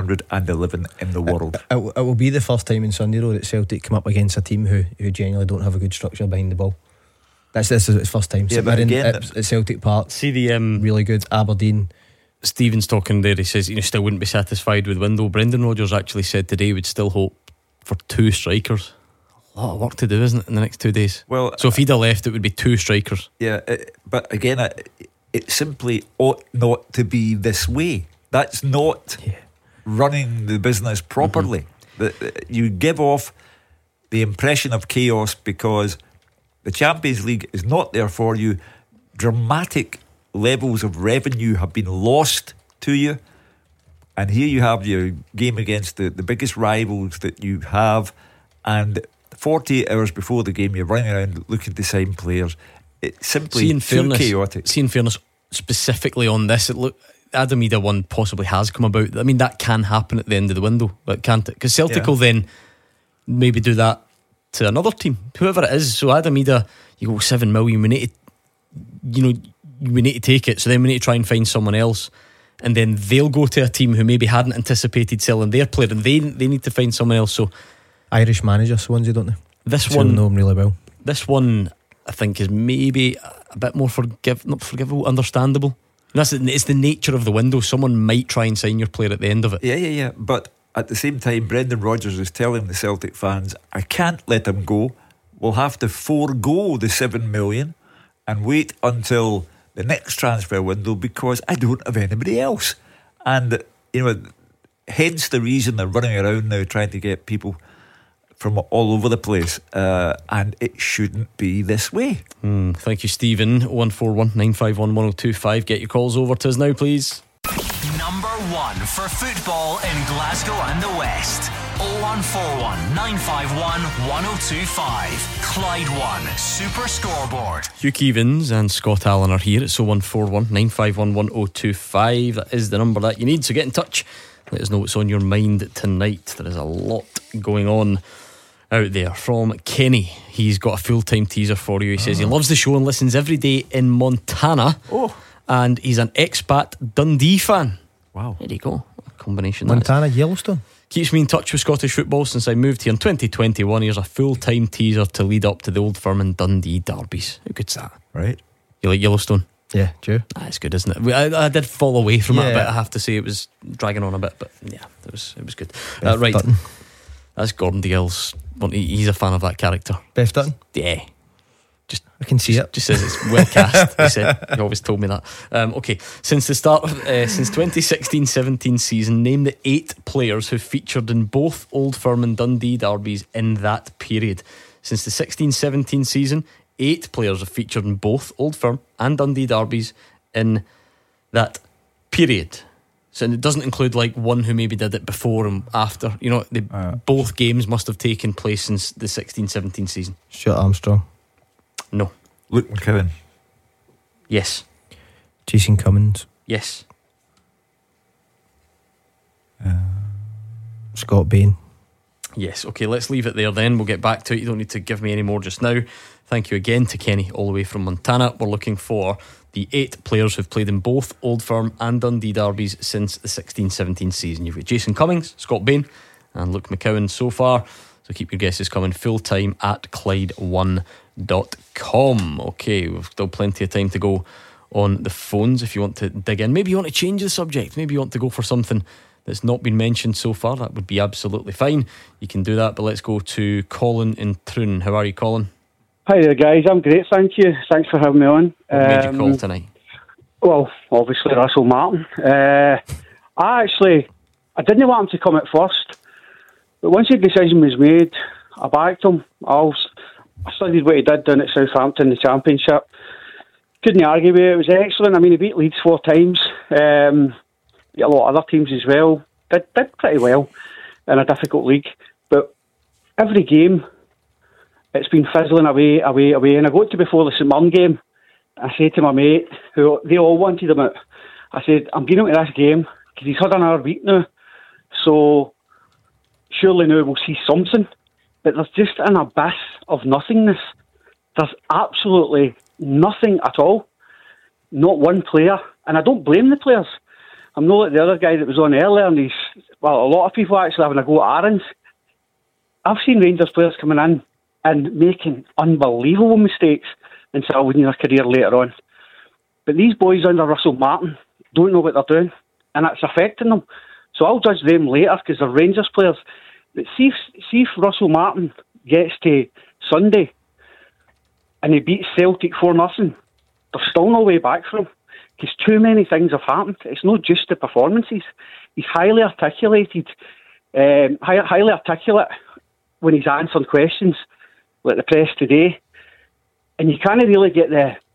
311 in the world. It will be the first time in Sunday Road that Celtic come up against a team who genuinely don't have a good structure behind the ball. This is its first time. Yeah, but again, at Celtic Park, see the really good. Aberdeen. Stephen's talking there. He says still wouldn't be satisfied with Window. Brendan Rodgers actually said today would still hope for 2 strikers. A lot of work to do, isn't it, in the next 2 days? Well, so if he'd have left, it would be 2 strikers. Yeah, but again, it simply ought not to be this way. That's not running the business properly. You give off the impression of chaos because the Champions League is not there for you. Dramatic levels of revenue have been lost to you, and here you have your game against the biggest rivals that you have, and 48 hours before the game you're running around looking to sign players. It's simply too chaotic. See, in fairness, specifically on this, Adam Idah one possibly has come about. I mean, that can happen at the end of the window, but can't it? Because Celtic will then maybe do that to another team, whoever it is. So Adam Idah, you go 7 million, we need to, we need to take it. So then we need to try and find someone else, and then they'll go to a team who maybe hadn't anticipated selling their player, and they need to find someone else. So Irish manager Swansea, don't they? This one know him really well. This one, I think, is maybe a bit more not forgivable, understandable. And it's the nature of the window. Someone might try and sign your player at the end of it. Yeah. But at the same time, Brendan Rodgers is telling the Celtic fans, I can't let him go. We'll have to forego the 7 million and wait until the next transfer window because I don't have anybody else. And, hence the reason they're running around now trying to get people from all over the place, and it shouldn't be this way. Thank you, Stephen. 0141 951 1025. Get your calls over to us now, please. Number 1 for football in Glasgow and the West. 0141 951 1025. Clyde One Super Scoreboard. Hugh Keevins and Scott Allen are here. It's 0141 951 1025. That is the number that you need, so get in touch. Let us know what's on your mind tonight. There is a lot going on out there. From Kenny, he's got a full-time teaser for you. He says he loves the show and listens every day in Montana, and he's an expat Dundee fan. Wow, there you go, a combination. Montana, Yellowstone. Keeps me in touch with Scottish football since I moved here in 2021. Here's a full-time teaser to lead up to the Old Firm and Dundee derbies. How good's that? Right. You like Yellowstone? Yeah, true. It's good, isn't it? I did fall away from it a bit. I have to say, it was dragging on a bit, but yeah, it was good. Right, Dutton. That's Gordon Dale's. He's a fan of that character. Beth Dutton. Yeah, I can see it. Just says it's well cast. He said he always told me that. Okay, since 2016-17 season, name the 8 players who featured in both Old Firm and Dundee derbies in that period. Since the 16-17 season, 8 players have featured in both Old Firm and Dundee derbies in that period. So it doesn't include like one who maybe did it before and after. Both games must have taken place since the 16-17 season. Stuart Armstrong. No. Luke McCowan. Yes. Jason Cummins. Yes. Scott Bain. Yes. Okay, let's leave it there then. We'll get back to it. You don't need to give me any more just now. Thank you again to Kenny all the way from Montana. We're looking for the 8 players who've played in both Old Firm and Dundee derbies since the 16-17 season. You've got Jason Cummings, Scott Bain and Luke McCowan so far. So keep your guesses coming full time at Clyde1.com. Okay, we've still plenty of time to go on the phones if you want to dig in. Maybe you want to change the subject. Maybe you want to go for something that's not been mentioned so far. That would be absolutely fine. You can do that, but let's go to Colin in Troon. How are you, Colin? Hi there, guys. I'm great, thank you. Thanks for having me on. What made you call tonight? Well, obviously Russell Martin. I didn't want him to come at first, but once the decision was made, I backed him. I studied what he did down at Southampton, the Championship. Couldn't argue with it. It was excellent. I mean, he beat Leeds 4 times. Beat a lot of other teams as well. Did pretty well in a difficult league. But every game, it's been fizzling away. And I got to before the St Mirren game. I said to my mate, who they all wanted him out, I said, I'm going into this game because he's had another week now. So surely now we'll see something. But there's just an abyss of nothingness. There's absolutely nothing at all. Not one player. And I don't blame the players. I'm not like the other guy that was on earlier, and a lot of people actually having a go at Aarons. I've seen Rangers players coming in and making unbelievable mistakes and still winning their career later on. But these boys under Russell Martin don't know what they're doing, and it's affecting them. So I'll judge them later because they're Rangers players. But see if Russell Martin gets to Sunday and he beats Celtic 4-0, there's still no way back for him because too many things have happened. It's not just the performances. He's highly articulated, highly articulate when he's answering questions like the press today. And you can't really get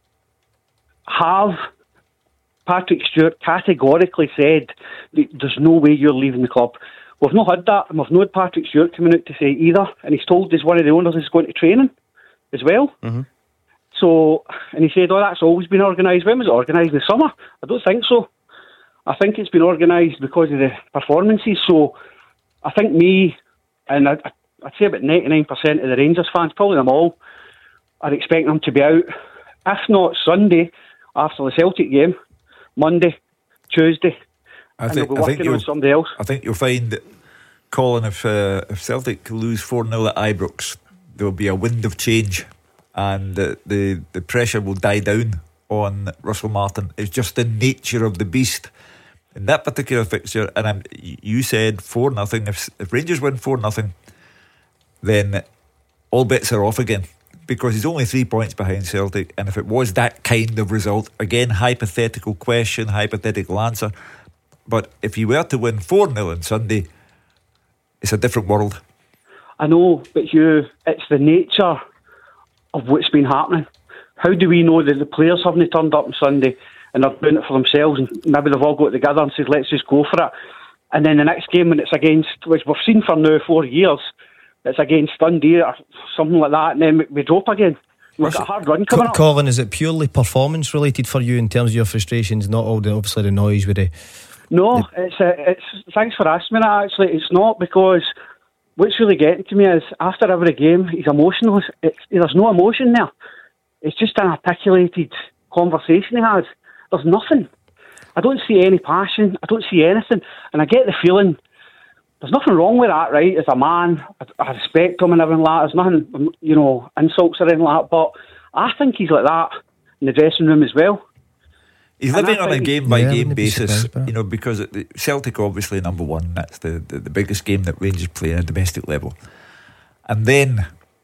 have Patrick Stewart categorically said there's no way you're leaving the club. We've not had that, and we've not had Patrick Stewart coming out to say either, and he's told as one of the owners is going to training as well. Mm-hmm. So, and he said, that's always been organised. When was it organised? In the summer? I don't think so. I think it's been organised because of the performances. So I think and I'd say about 99% of the Rangers fans, probably them all, are expecting them to be out, if not Sunday, after the Celtic game, Monday, Tuesday, and they'll be working on somebody else. I think you'll find that, Colin, if Celtic lose 4-0 at Ibrox, there will be a wind of change, and the pressure will die down on Russell Martin. It's just the nature of the beast in that particular fixture. And you said 4-0. If Rangers win 4-0, then all bets are off again, because he's only 3 points behind Celtic. And if it was that kind of result, again, hypothetical question, hypothetical answer, but if he were to win 4-0 on Sunday, it's a different world. I know, but it's the nature of what's been happening. How do we know that the players haven't turned up on Sunday and they're doing it for themselves, and maybe they've all got together and said, let's just go for it? And then the next game, when it's against, which we've seen for now 4 years, it's against Dundee or something like that, and then we drop again. We've got a hard run coming up. Colin, is it purely performance related for you in terms of your frustrations, not all obviously the noise with it? No, it's thanks for asking me that. Actually, it's not, because what's really getting to me is after every game he's emotional. There's no emotion there. It's just an articulated conversation he has. There's nothing. I don't see any passion. I don't see anything, and I get the feeling there's nothing wrong with that, right? As a man, I respect him and everything like that. There's nothing, insults or anything like that. But I think he's like that in the dressing room as well. He's living on a game-by-game basis, because Celtic obviously number one. That's the biggest game that Rangers play at a domestic level. And then,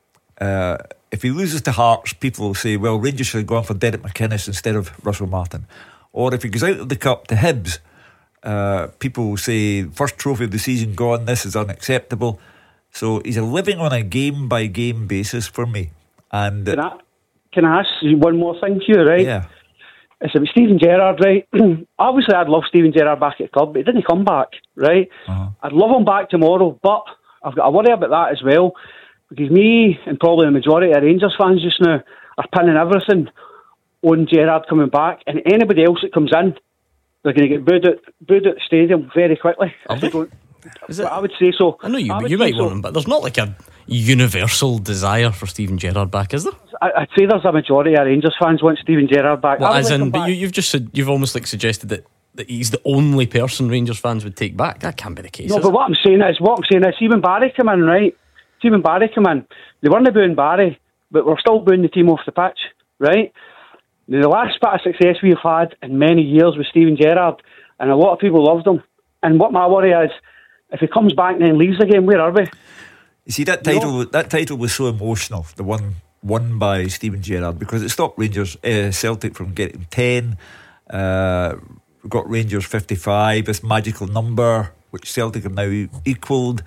if he loses to Hearts, people will say, well, Rangers should have gone for Derek McInnes instead of Russell Martin. Or if he goes out of the Cup to Hibs, people will say, first trophy of the season gone, this is unacceptable. So he's living on a game-by-game basis for me. And Can I ask you one more thing to you, right? Yeah. It's about Steven Gerrard, right? Obviously, I'd love Steven Gerrard back at the club, but he didn't come back, right? Uh-huh. I'd love him back tomorrow, but I've got a worry about that as well, because me and probably the majority of Rangers fans just now are pinning everything on Gerrard coming back, and anybody else that comes in, they're going to get booed at the stadium very quickly. I would say so. I know you might want him, but there's not like a universal desire for Steven Gerrard back, is there? I'd say there's a majority of Rangers fans want Steven Gerrard back. Well, but you've just said, you've almost like suggested that he's the only person Rangers fans would take back. That can't be the case. No, but what I'm saying is, Stephen Barry come in, right? Stephen Barry come in. They weren't booing Barry, but we're still booing the team off the pitch, right? The last bit of success we've had in many years was Steven Gerrard, and a lot of people loved him. And what my worry is, if he comes back and then leaves the game, where are we? You see, that title was so emotional, the one won by Steven Gerrard, because it stopped Celtic from getting 10. We've got Rangers 55, this magical number which Celtic have now equalled.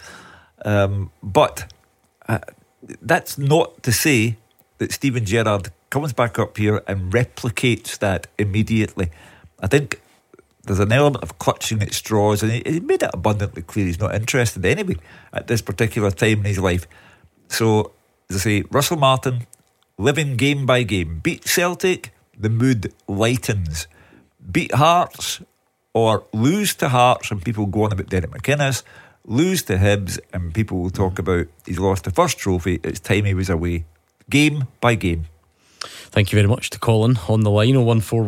But that's not to say that Steven Gerrard comes back up here and replicates that immediately. I think there's an element of clutching at straws, and he made it abundantly clear he's not interested anyway at this particular time in his life. So, as I say, Russell Martin, living game by game. Beat Celtic, the mood lightens. Beat Hearts, or lose to Hearts, and people go on about Derek McInnes. Lose to Hibs, and people will talk about he's lost the first trophy. It's time he was away. Game by game. Thank you very much to Colin on the line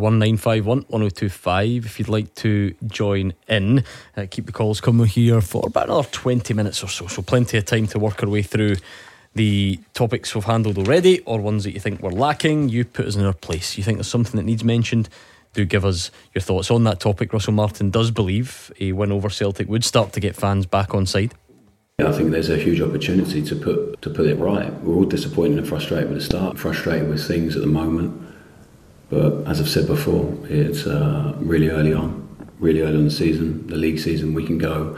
01419511025 if you'd like to join in. Keep the calls coming here for about another 20 minutes or so plenty of time to work our way through the topics we've handled already, or ones that you think were lacking. You put us in our place. You think there's something that needs mentioned, do give us your thoughts on that topic. Russell Martin does believe a win over Celtic would start to get fans back on side. I think there's a huge opportunity to put it right. We're all disappointed and frustrated with the start, frustrated with things at the moment. But as I've said before, it's really early on in the season, the league season. We can go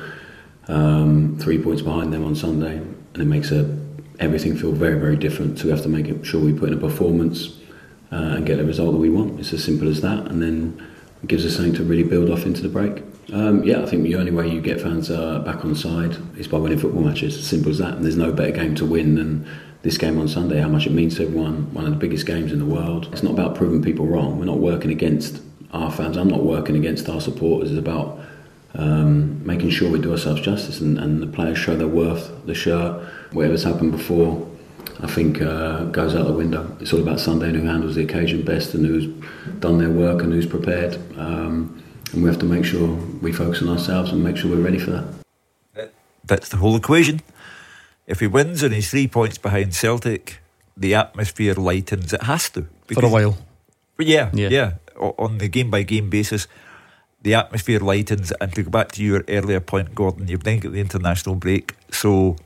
3 points behind them on Sunday, and it makes everything feel very, very different. So we have to make sure we put in a performance and get the result that we want. It's as simple as that, and then it gives us something to really build off into the break. I think the only way you get fans back on side is by winning football matches. As simple as that. And there's no better game to win than this game on Sunday. How much it means to everyone. One of the biggest games in the world. It's not about proving people wrong. We're not working against our fans. I'm not working against our supporters. It's about making sure we do ourselves justice and the players show their worth. The shirt, whatever's happened before, I think goes out the window. It's all about Sunday and who handles the occasion best and who's done their work and who's prepared. And we have to make sure we focus on ourselves and make sure we're ready for that. That's the whole equation. If he wins and he's 3 points behind Celtic, the atmosphere lightens. It has to. For a while. Yeah. On the game-by-game basis, the atmosphere lightens. And to go back to your earlier point, Gordon, you've then got the international break. So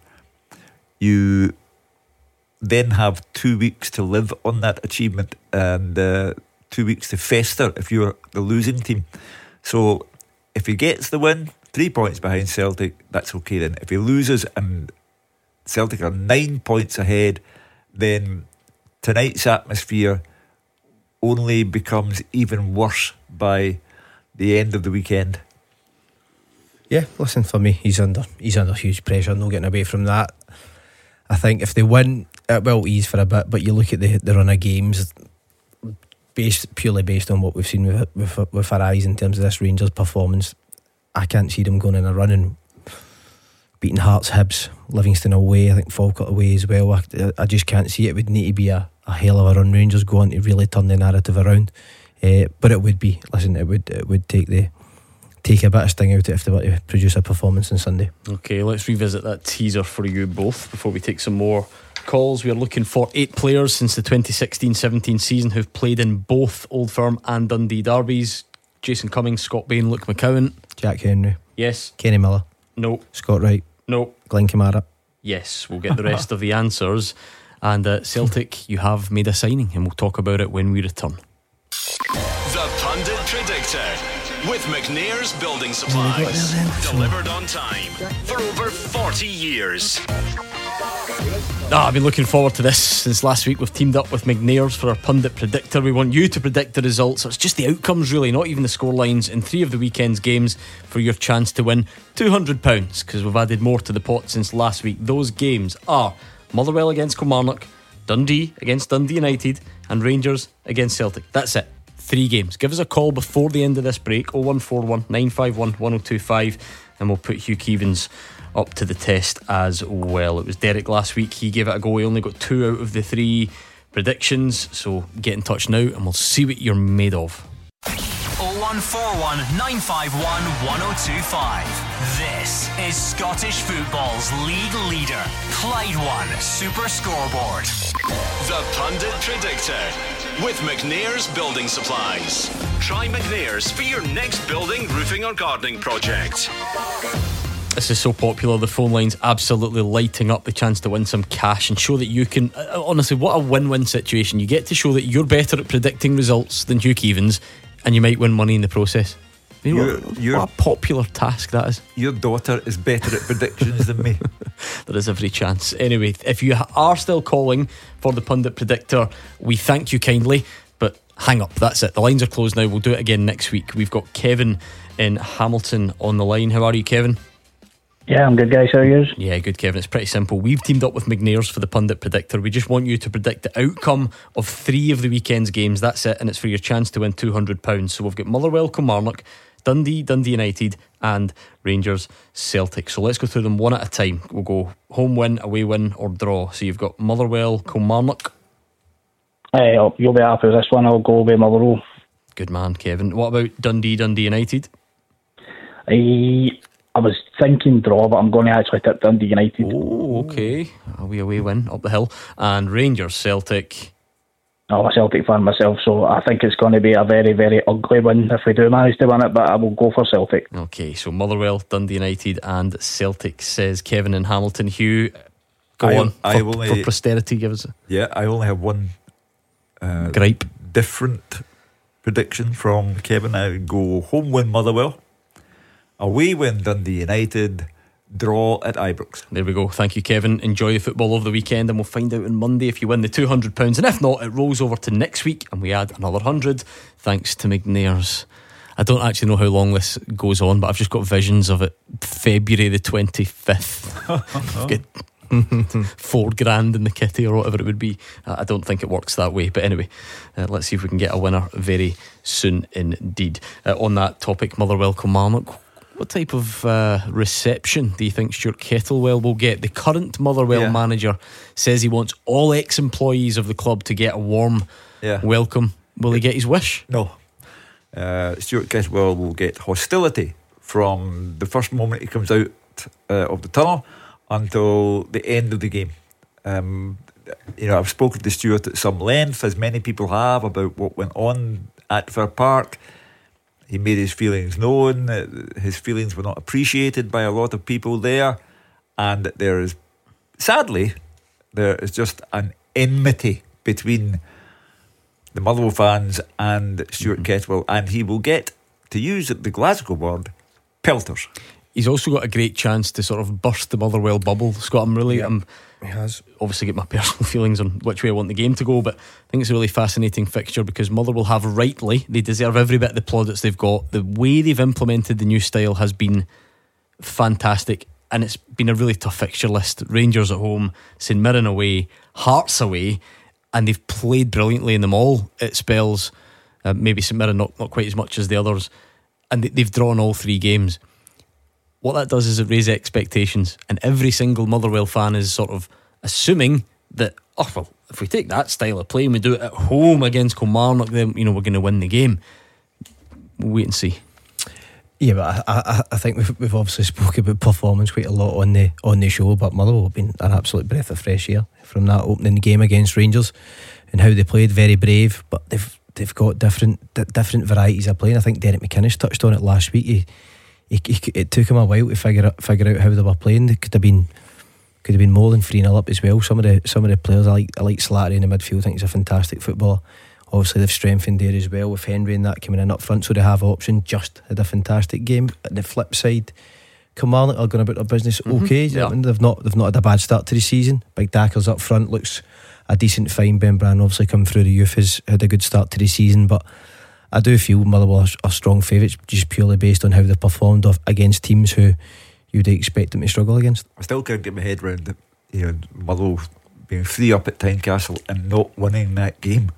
you then have 2 weeks to live on that achievement and 2 weeks to fester if you're the losing team. So if he gets the win, 3 points behind Celtic, that's okay then. If he loses and Celtic are 9 points ahead, then tonight's atmosphere only becomes even worse by the end of the weekend. Yeah, listen, for me, he's under huge pressure, no getting away from that. I think if they win, it will ease for a bit, but you look at the run of games, purely based on what we've seen with our eyes in terms of this Rangers performance, I can't see them going in a run and beating Hearts, Hibs, Livingston away, I think Falkirk away as well. I just can't see it. It would need to be a hell of a run Rangers go on to really turn the narrative around, but it would be, listen, it would take a bit of sting out if they were to produce a performance on Sunday. Okay, let's revisit that teaser for you both before we take some more calls. We are looking for 8 players since the 2016-17 season who've played in both Old Firm and Dundee derbies. Jason Cummings, Scott Bain, Luke McCowan. Jack Henry. Yes. Kenny Miller. No. Scott Wright. No. Glenn Kamara. Yes, we'll get the rest of the answers. And Celtic, you have made a signing, and we'll talk about it when we return. The Pundit Predictor with McNair's Building Supplies. Delivered on time for over 40 years. I've been looking forward to this since last week. We've teamed up with McNair's for our Pundit Predictor. We want you to predict the results. It's just the outcomes really, not even the scorelines in 3 of the weekend's games for your chance to win £200, because we've added more to the pot since last week. Those games are Motherwell against Kilmarnock, Dundee against Dundee United, and Rangers against Celtic. That's it. 3 games. Give us a call before the end of this break, 0141 951 1025, and we'll put Hugh Keevins up to the test as well. It was Derek last week, he gave it a go. He only got 2 out of the 3 predictions, so get in touch now and we'll see what you're made of. 0141 951 1025. This is Scottish football's league leader, Clyde One Super Scoreboard. The Pundit Predictor with McNair's Building Supplies. Try McNair's for your next building, roofing or gardening project. This is so popular, the phone line's absolutely lighting up. The chance to win some cash and show that you can, honestly, what a win-win situation. You get to show that you're better at predicting results than Hugh Keevins, and you might win money in the process. You know what a popular task that is. Your daughter is better at predictions than me. There is every chance. Anyway, if you are still calling for the Pundit Predictor, we thank you kindly, but hang up, that's it. The lines are closed now. We'll do it again next week. We've got Kevin in Hamilton on the line. How are you, Kevin? Yeah, I'm good, guys. How are you? Yeah, good, Kevin. It's pretty simple. We've teamed up with McNair's for the Pundit Predictor. We just want you to predict the outcome of 3 of the weekend's games. That's it, and it's for your chance to win £200. So we've got Motherwell, Kilmarnock, Dundee United, and Rangers Celtic. So let's go through them one at a time. We'll go home win, away win, or draw. So you've got Motherwell, Kilmarnock. You'll be happy with this one. I'll go with Motherwell. Good man, Kevin. What about Dundee United? I was thinking draw, but I'm going to actually tip Dundee United. Oh, okay. A wee away win up the hill. And Rangers Celtic. I'm a Celtic fan myself, so I think it's going to be a very, very ugly win if we do manage to win it, but I will go for Celtic. Okay, so Motherwell, Dundee United and Celtic, says Kevin in Hamilton. Hugh, go on for posterity, give us I only have one gripe. Different prediction from Kevin. I would go home win Motherwell, away win Dundee United, draw at Ibrox. There we go. Thank you, Kevin. Enjoy the football over the weekend, and we'll find out on Monday if you win the £200, and if not, it rolls over to next week and we add another 100 thanks to McNair's. I don't actually know how long this goes on, but I've just got visions of it February the 25th. Get £4,000 in the kitty or whatever it would be. I don't think it works that way, but anyway, let's see if we can get a winner very soon indeed. On that topic, Motherwell Kilmarnock, what type of reception do you think Stuart Kettlewell will get? The current Motherwell manager says he wants all ex-employees of the club to get a warm welcome. Will he get his wish? No. Stuart Kettlewell will get hostility from the first moment he comes out of the tunnel until the end of the game. I've spoken to Stuart at some length, as many people have, about what went on at Fir Park. He made his feelings known. His feelings were not appreciated by a lot of people there, and sadly there is just an enmity between the Motherwell fans and Stuart Kettlewell, and he will get, to use the Glasgow word, pelters. He's also got a great chance to sort of burst the Motherwell bubble, Scott. He has obviously get my personal feelings on which way I want the game to go, but I think it's a really fascinating fixture because Motherwell have rightly, they deserve every bit of the plaudits they've got. The way they've implemented the new style has been fantastic, and it's been a really tough fixture list. Rangers at home, St Mirren away, Hearts away, and they've played brilliantly in them all at spells. Maybe St Mirren not quite as much as the others, and they've drawn all three games. What that does is it raises expectations, and every single Motherwell fan is sort of assuming that, if we take that style of play and we do it at home against Kilmarnock, then we're going to win the game. We'll wait and see. Yeah, but I think we've obviously spoken about performance quite a lot on the show, but Motherwell have been an absolute breath of fresh air from that opening game against Rangers and how they played. Very brave, but they've got different varieties of playing. I think Derek McInnes touched on it last week. It took him a while to figure out how they were playing. They could have been more than 3-0 up as well. Some of the players I like Slattery in the midfield. I think he's a fantastic footballer. Obviously they've strengthened there as well with Henry and that coming in up front, so they have option. Just had a fantastic game. At the flip side, Kilmarnock are going about their business okay. Yeah. They've not had a bad start to the season. Big Dackers up front looks a decent find. Ben Brann obviously come through the youth, has had a good start to the season, but I do feel Motherwell are strong favourites just purely based on how they've performed against teams who you'd expect them to struggle against. I still can't get my head around Motherwell being 3-up at Tynecastle and not winning that game.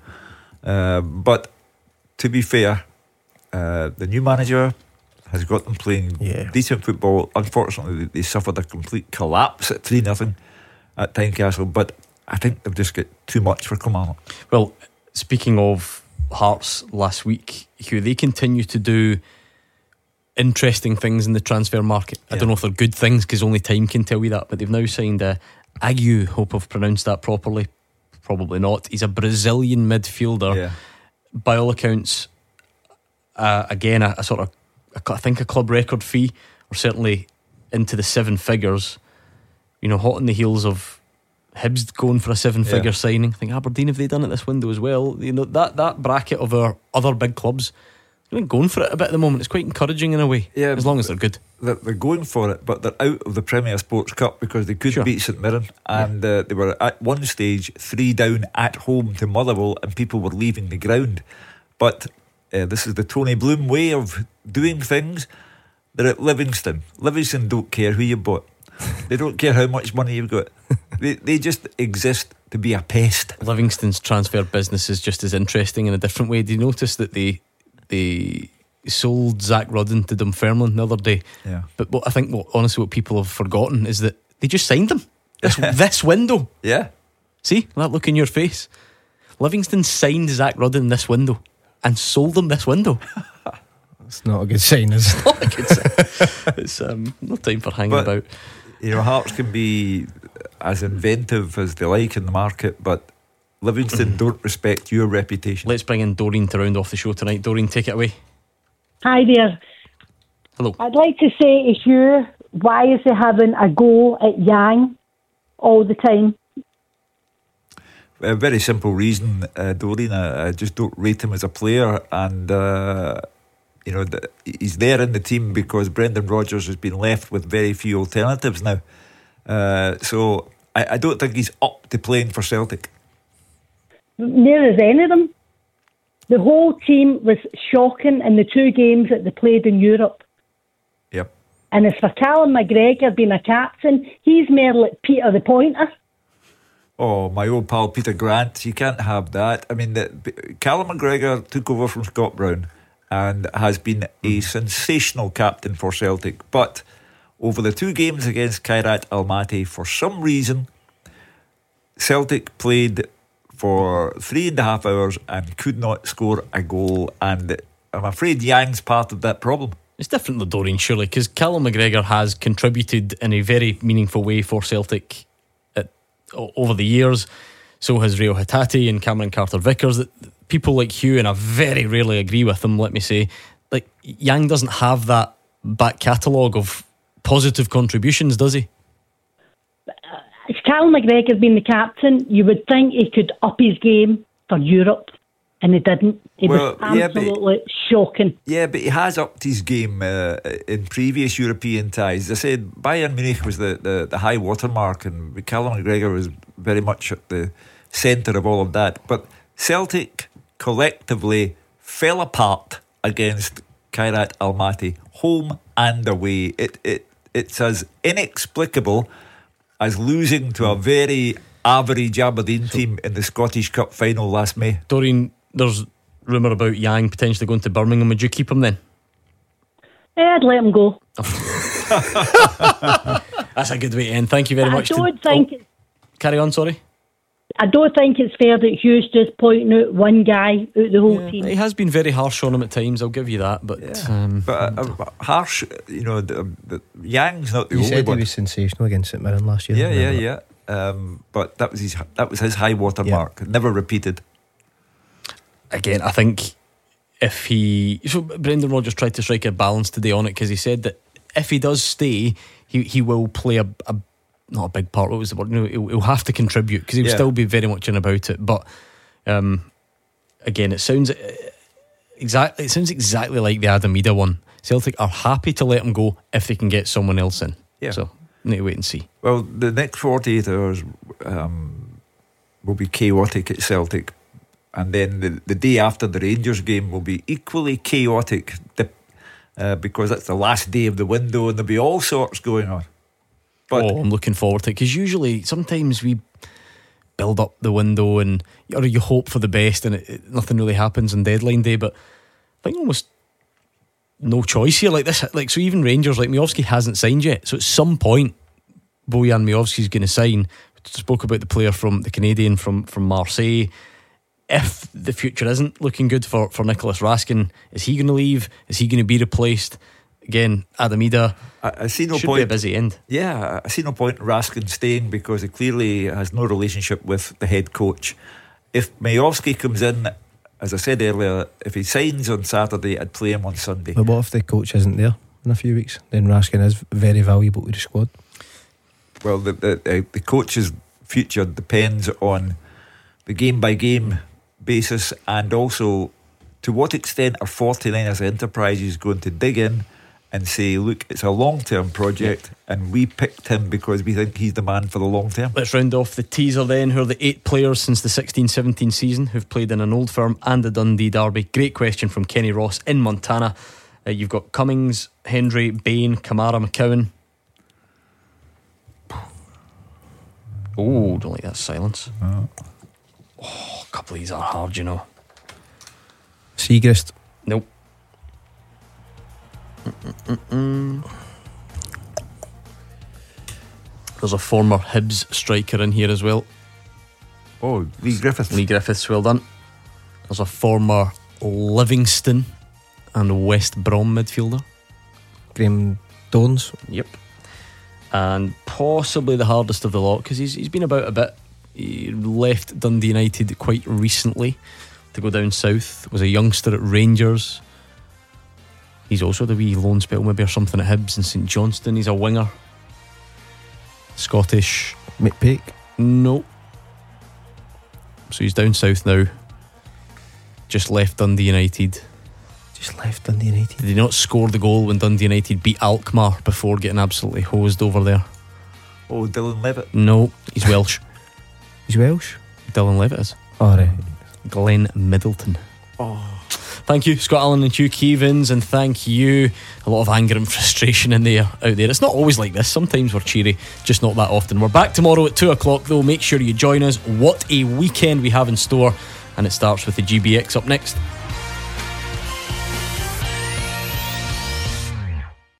But to be fair, the new manager has got them playing decent football. Unfortunately, they suffered a complete collapse at 3-0 at Tynecastle, but I think they've just got too much for Kilmarnock. Well, speaking of Hearts last week, Hugh, they continue to do interesting things in the transfer market. I don't know if they're good things because only time can tell you that, but they've now signed Ayew, hope I've pronounced that properly, probably not. He's a Brazilian midfielder. By all accounts, again a sort of, I think a club record fee, or certainly into the 7 figures, hot on the heels of Hibs going for a 7-figure signing. I think Aberdeen, have they done it this window as well? That bracket of our other big clubs, they're going for it a bit at the moment. It's quite encouraging in a way, as long as they're good. They're going for it, but they're out of the Premier Sports Cup because they could beat St Mirren, and they were at one stage 3 down at home to Motherwell, and people were leaving the ground. But this is the Tony Bloom way of doing things. They're at Livingston. Livingston don't care who you bought. They don't care how much money you've got. They just exist to be a pest. Livingston's transfer business is just as interesting in a different way. Do you notice that they sold Zach Rudden to Dunfermline the other day? But I think what people have forgotten is that they just signed him this window. See that look in your face. Livingston signed Zach Rudden this window and sold him this window. It's not a good sign, is it? Not a good sign. It's no time for hanging about. You know, Hearts can be as inventive as they like in the market, but Livingston don't respect your reputation. Let's bring in Doreen to round off the show tonight. Doreen, take it away. Hi there. Hello. I'd like to say to Hugh, why is he having a go at Yang all the time? A very simple reason, Doreen. I just don't rate him as a player, and you know, he's there in the team because Brendan Rodgers has been left with very few alternatives now. So I don't think he's up to playing for Celtic. Neither is any of them. The whole team was shocking in the 2 games that they played in Europe. Yep. And as for Callum McGregor being a captain, he's more like Peter the Pointer. Oh, my old pal Peter Grant, you can't have that. I mean, Callum McGregor took over from Scott Brown and has been a sensational captain for Celtic. But over the 2 games against Kairat Almaty, for some reason, Celtic played for 3.5 hours and could not score a goal. And I'm afraid Yang's part of that problem. It's different though, Doreen, surely, because Callum McGregor has contributed in a very meaningful way for Celtic over the years. So has Rio Hatate and Cameron Carter-Vickers. People like Hugh, and I very rarely agree with them, let me say, like Yang doesn't have that back catalogue of positive contributions, does he? If Callum McGregor being the captain, you would think he could up his game for Europe, and he didn't. He was absolutely shocking. Yeah, but he has upped his game in previous European ties. As I said, Bayern Munich was the high watermark, and Callum McGregor was very much at the centre of all of that. But Celtic collectively fell apart against Kairat Almaty, home and away. It's as inexplicable as losing to a very average Aberdeen team in the Scottish Cup final last May. Doreen, there's rumour about Yang potentially going to Birmingham. Would you keep him then? Yeah, I'd let him go. That's a good way to end. Thank you very much. I don't think it's, carry on, sorry. I don't think it's fair that Hugh's just pointing out one guy out the whole team. He has been very harsh on him at times, I'll give you that. But harsh, you know, the Yang's not the you only said one. He was sensational against St Mirren last year. Yeah. But that was his high water mark. Never repeated. Again, I think so Brendan Rodgers tried to strike a balance today on it, because he said that if he does stay, he will play a not a big part. What was the word? No, he'll have to contribute, because he'll still be very much in about it. But again, it sounds exactly like the Adam Idah one. Celtic are happy to let him go if they can get someone else in. Yeah. So need to wait and see. Well, the next 48 hours will be chaotic at Celtic, and then the day after the Rangers game will be equally chaotic, because that's the last day of the window and there'll be all sorts going on. But I'm looking forward to it, because usually sometimes we build up the window and you hope for the best, and nothing really happens on deadline day. But I think almost no choice here like this. Like, so even Rangers, like Miovski hasn't signed yet, so at some point Bojan Miovski's going to sign. We spoke about the player from the Canadian from Marseille. If the future isn't looking good for Nicholas Raskin, is he going to leave? Is he going to be replaced? Again, Adam Idah, I see no should point. Be a busy end. Yeah, I see no point in Raskin staying, because he clearly has no relationship with the head coach. If Miovski comes in, as I said earlier, if he signs on Saturday, I'd play him on Sunday. But what if the coach isn't there in a few weeks? Then Raskin is very valuable to the squad. Well, the coach's future depends on the game by game basis, and also to what extent are 49ers Enterprises going to dig in and say, look, it's a long-term project and we picked him because we think he's the man for the long term. Let's round off the teaser then. Who are the 8 players since the 16-17 season who've played in an Old Firm and a Dundee derby? Great question from Kenny Ross in Montana. You've got Cummings, Hendry, Bain, Kamara, McCowan. Oh, don't like that silence. Oh, a couple of these are hard, you know. Siegrist. Nope. There's a former Hibs striker in here as well. Oh, Lee Griffiths. Lee Griffiths, well done. There's a former Livingston and West Brom midfielder, Graham Dorrans. Yep. And possibly the hardest of the lot, because he's been about a bit. He left Dundee United quite recently to go down south. Was a youngster at Rangers. He's also the wee loan spell maybe or something at Hibs and St Johnstone. He's a winger. Scottish. McPake? No. So he's down south now. Just left Dundee United. Just left Dundee United. Did he not score the goal when Dundee United beat Alkmaar before getting absolutely hosed over there? Oh, Dylan Levitt. No, he's Welsh. He's Welsh? Dylan Levitt is. Oh, right. Glenn Middleton. Oh. Thank you, Scott Allen and Hugh Keevins, and thank you. A lot of anger and frustration out there. It's not always like this. Sometimes we're cheery, just not that often. We're back tomorrow at 2 o'clock though. Make sure you join us. What a weekend we have in store, and it starts with the GBX up next.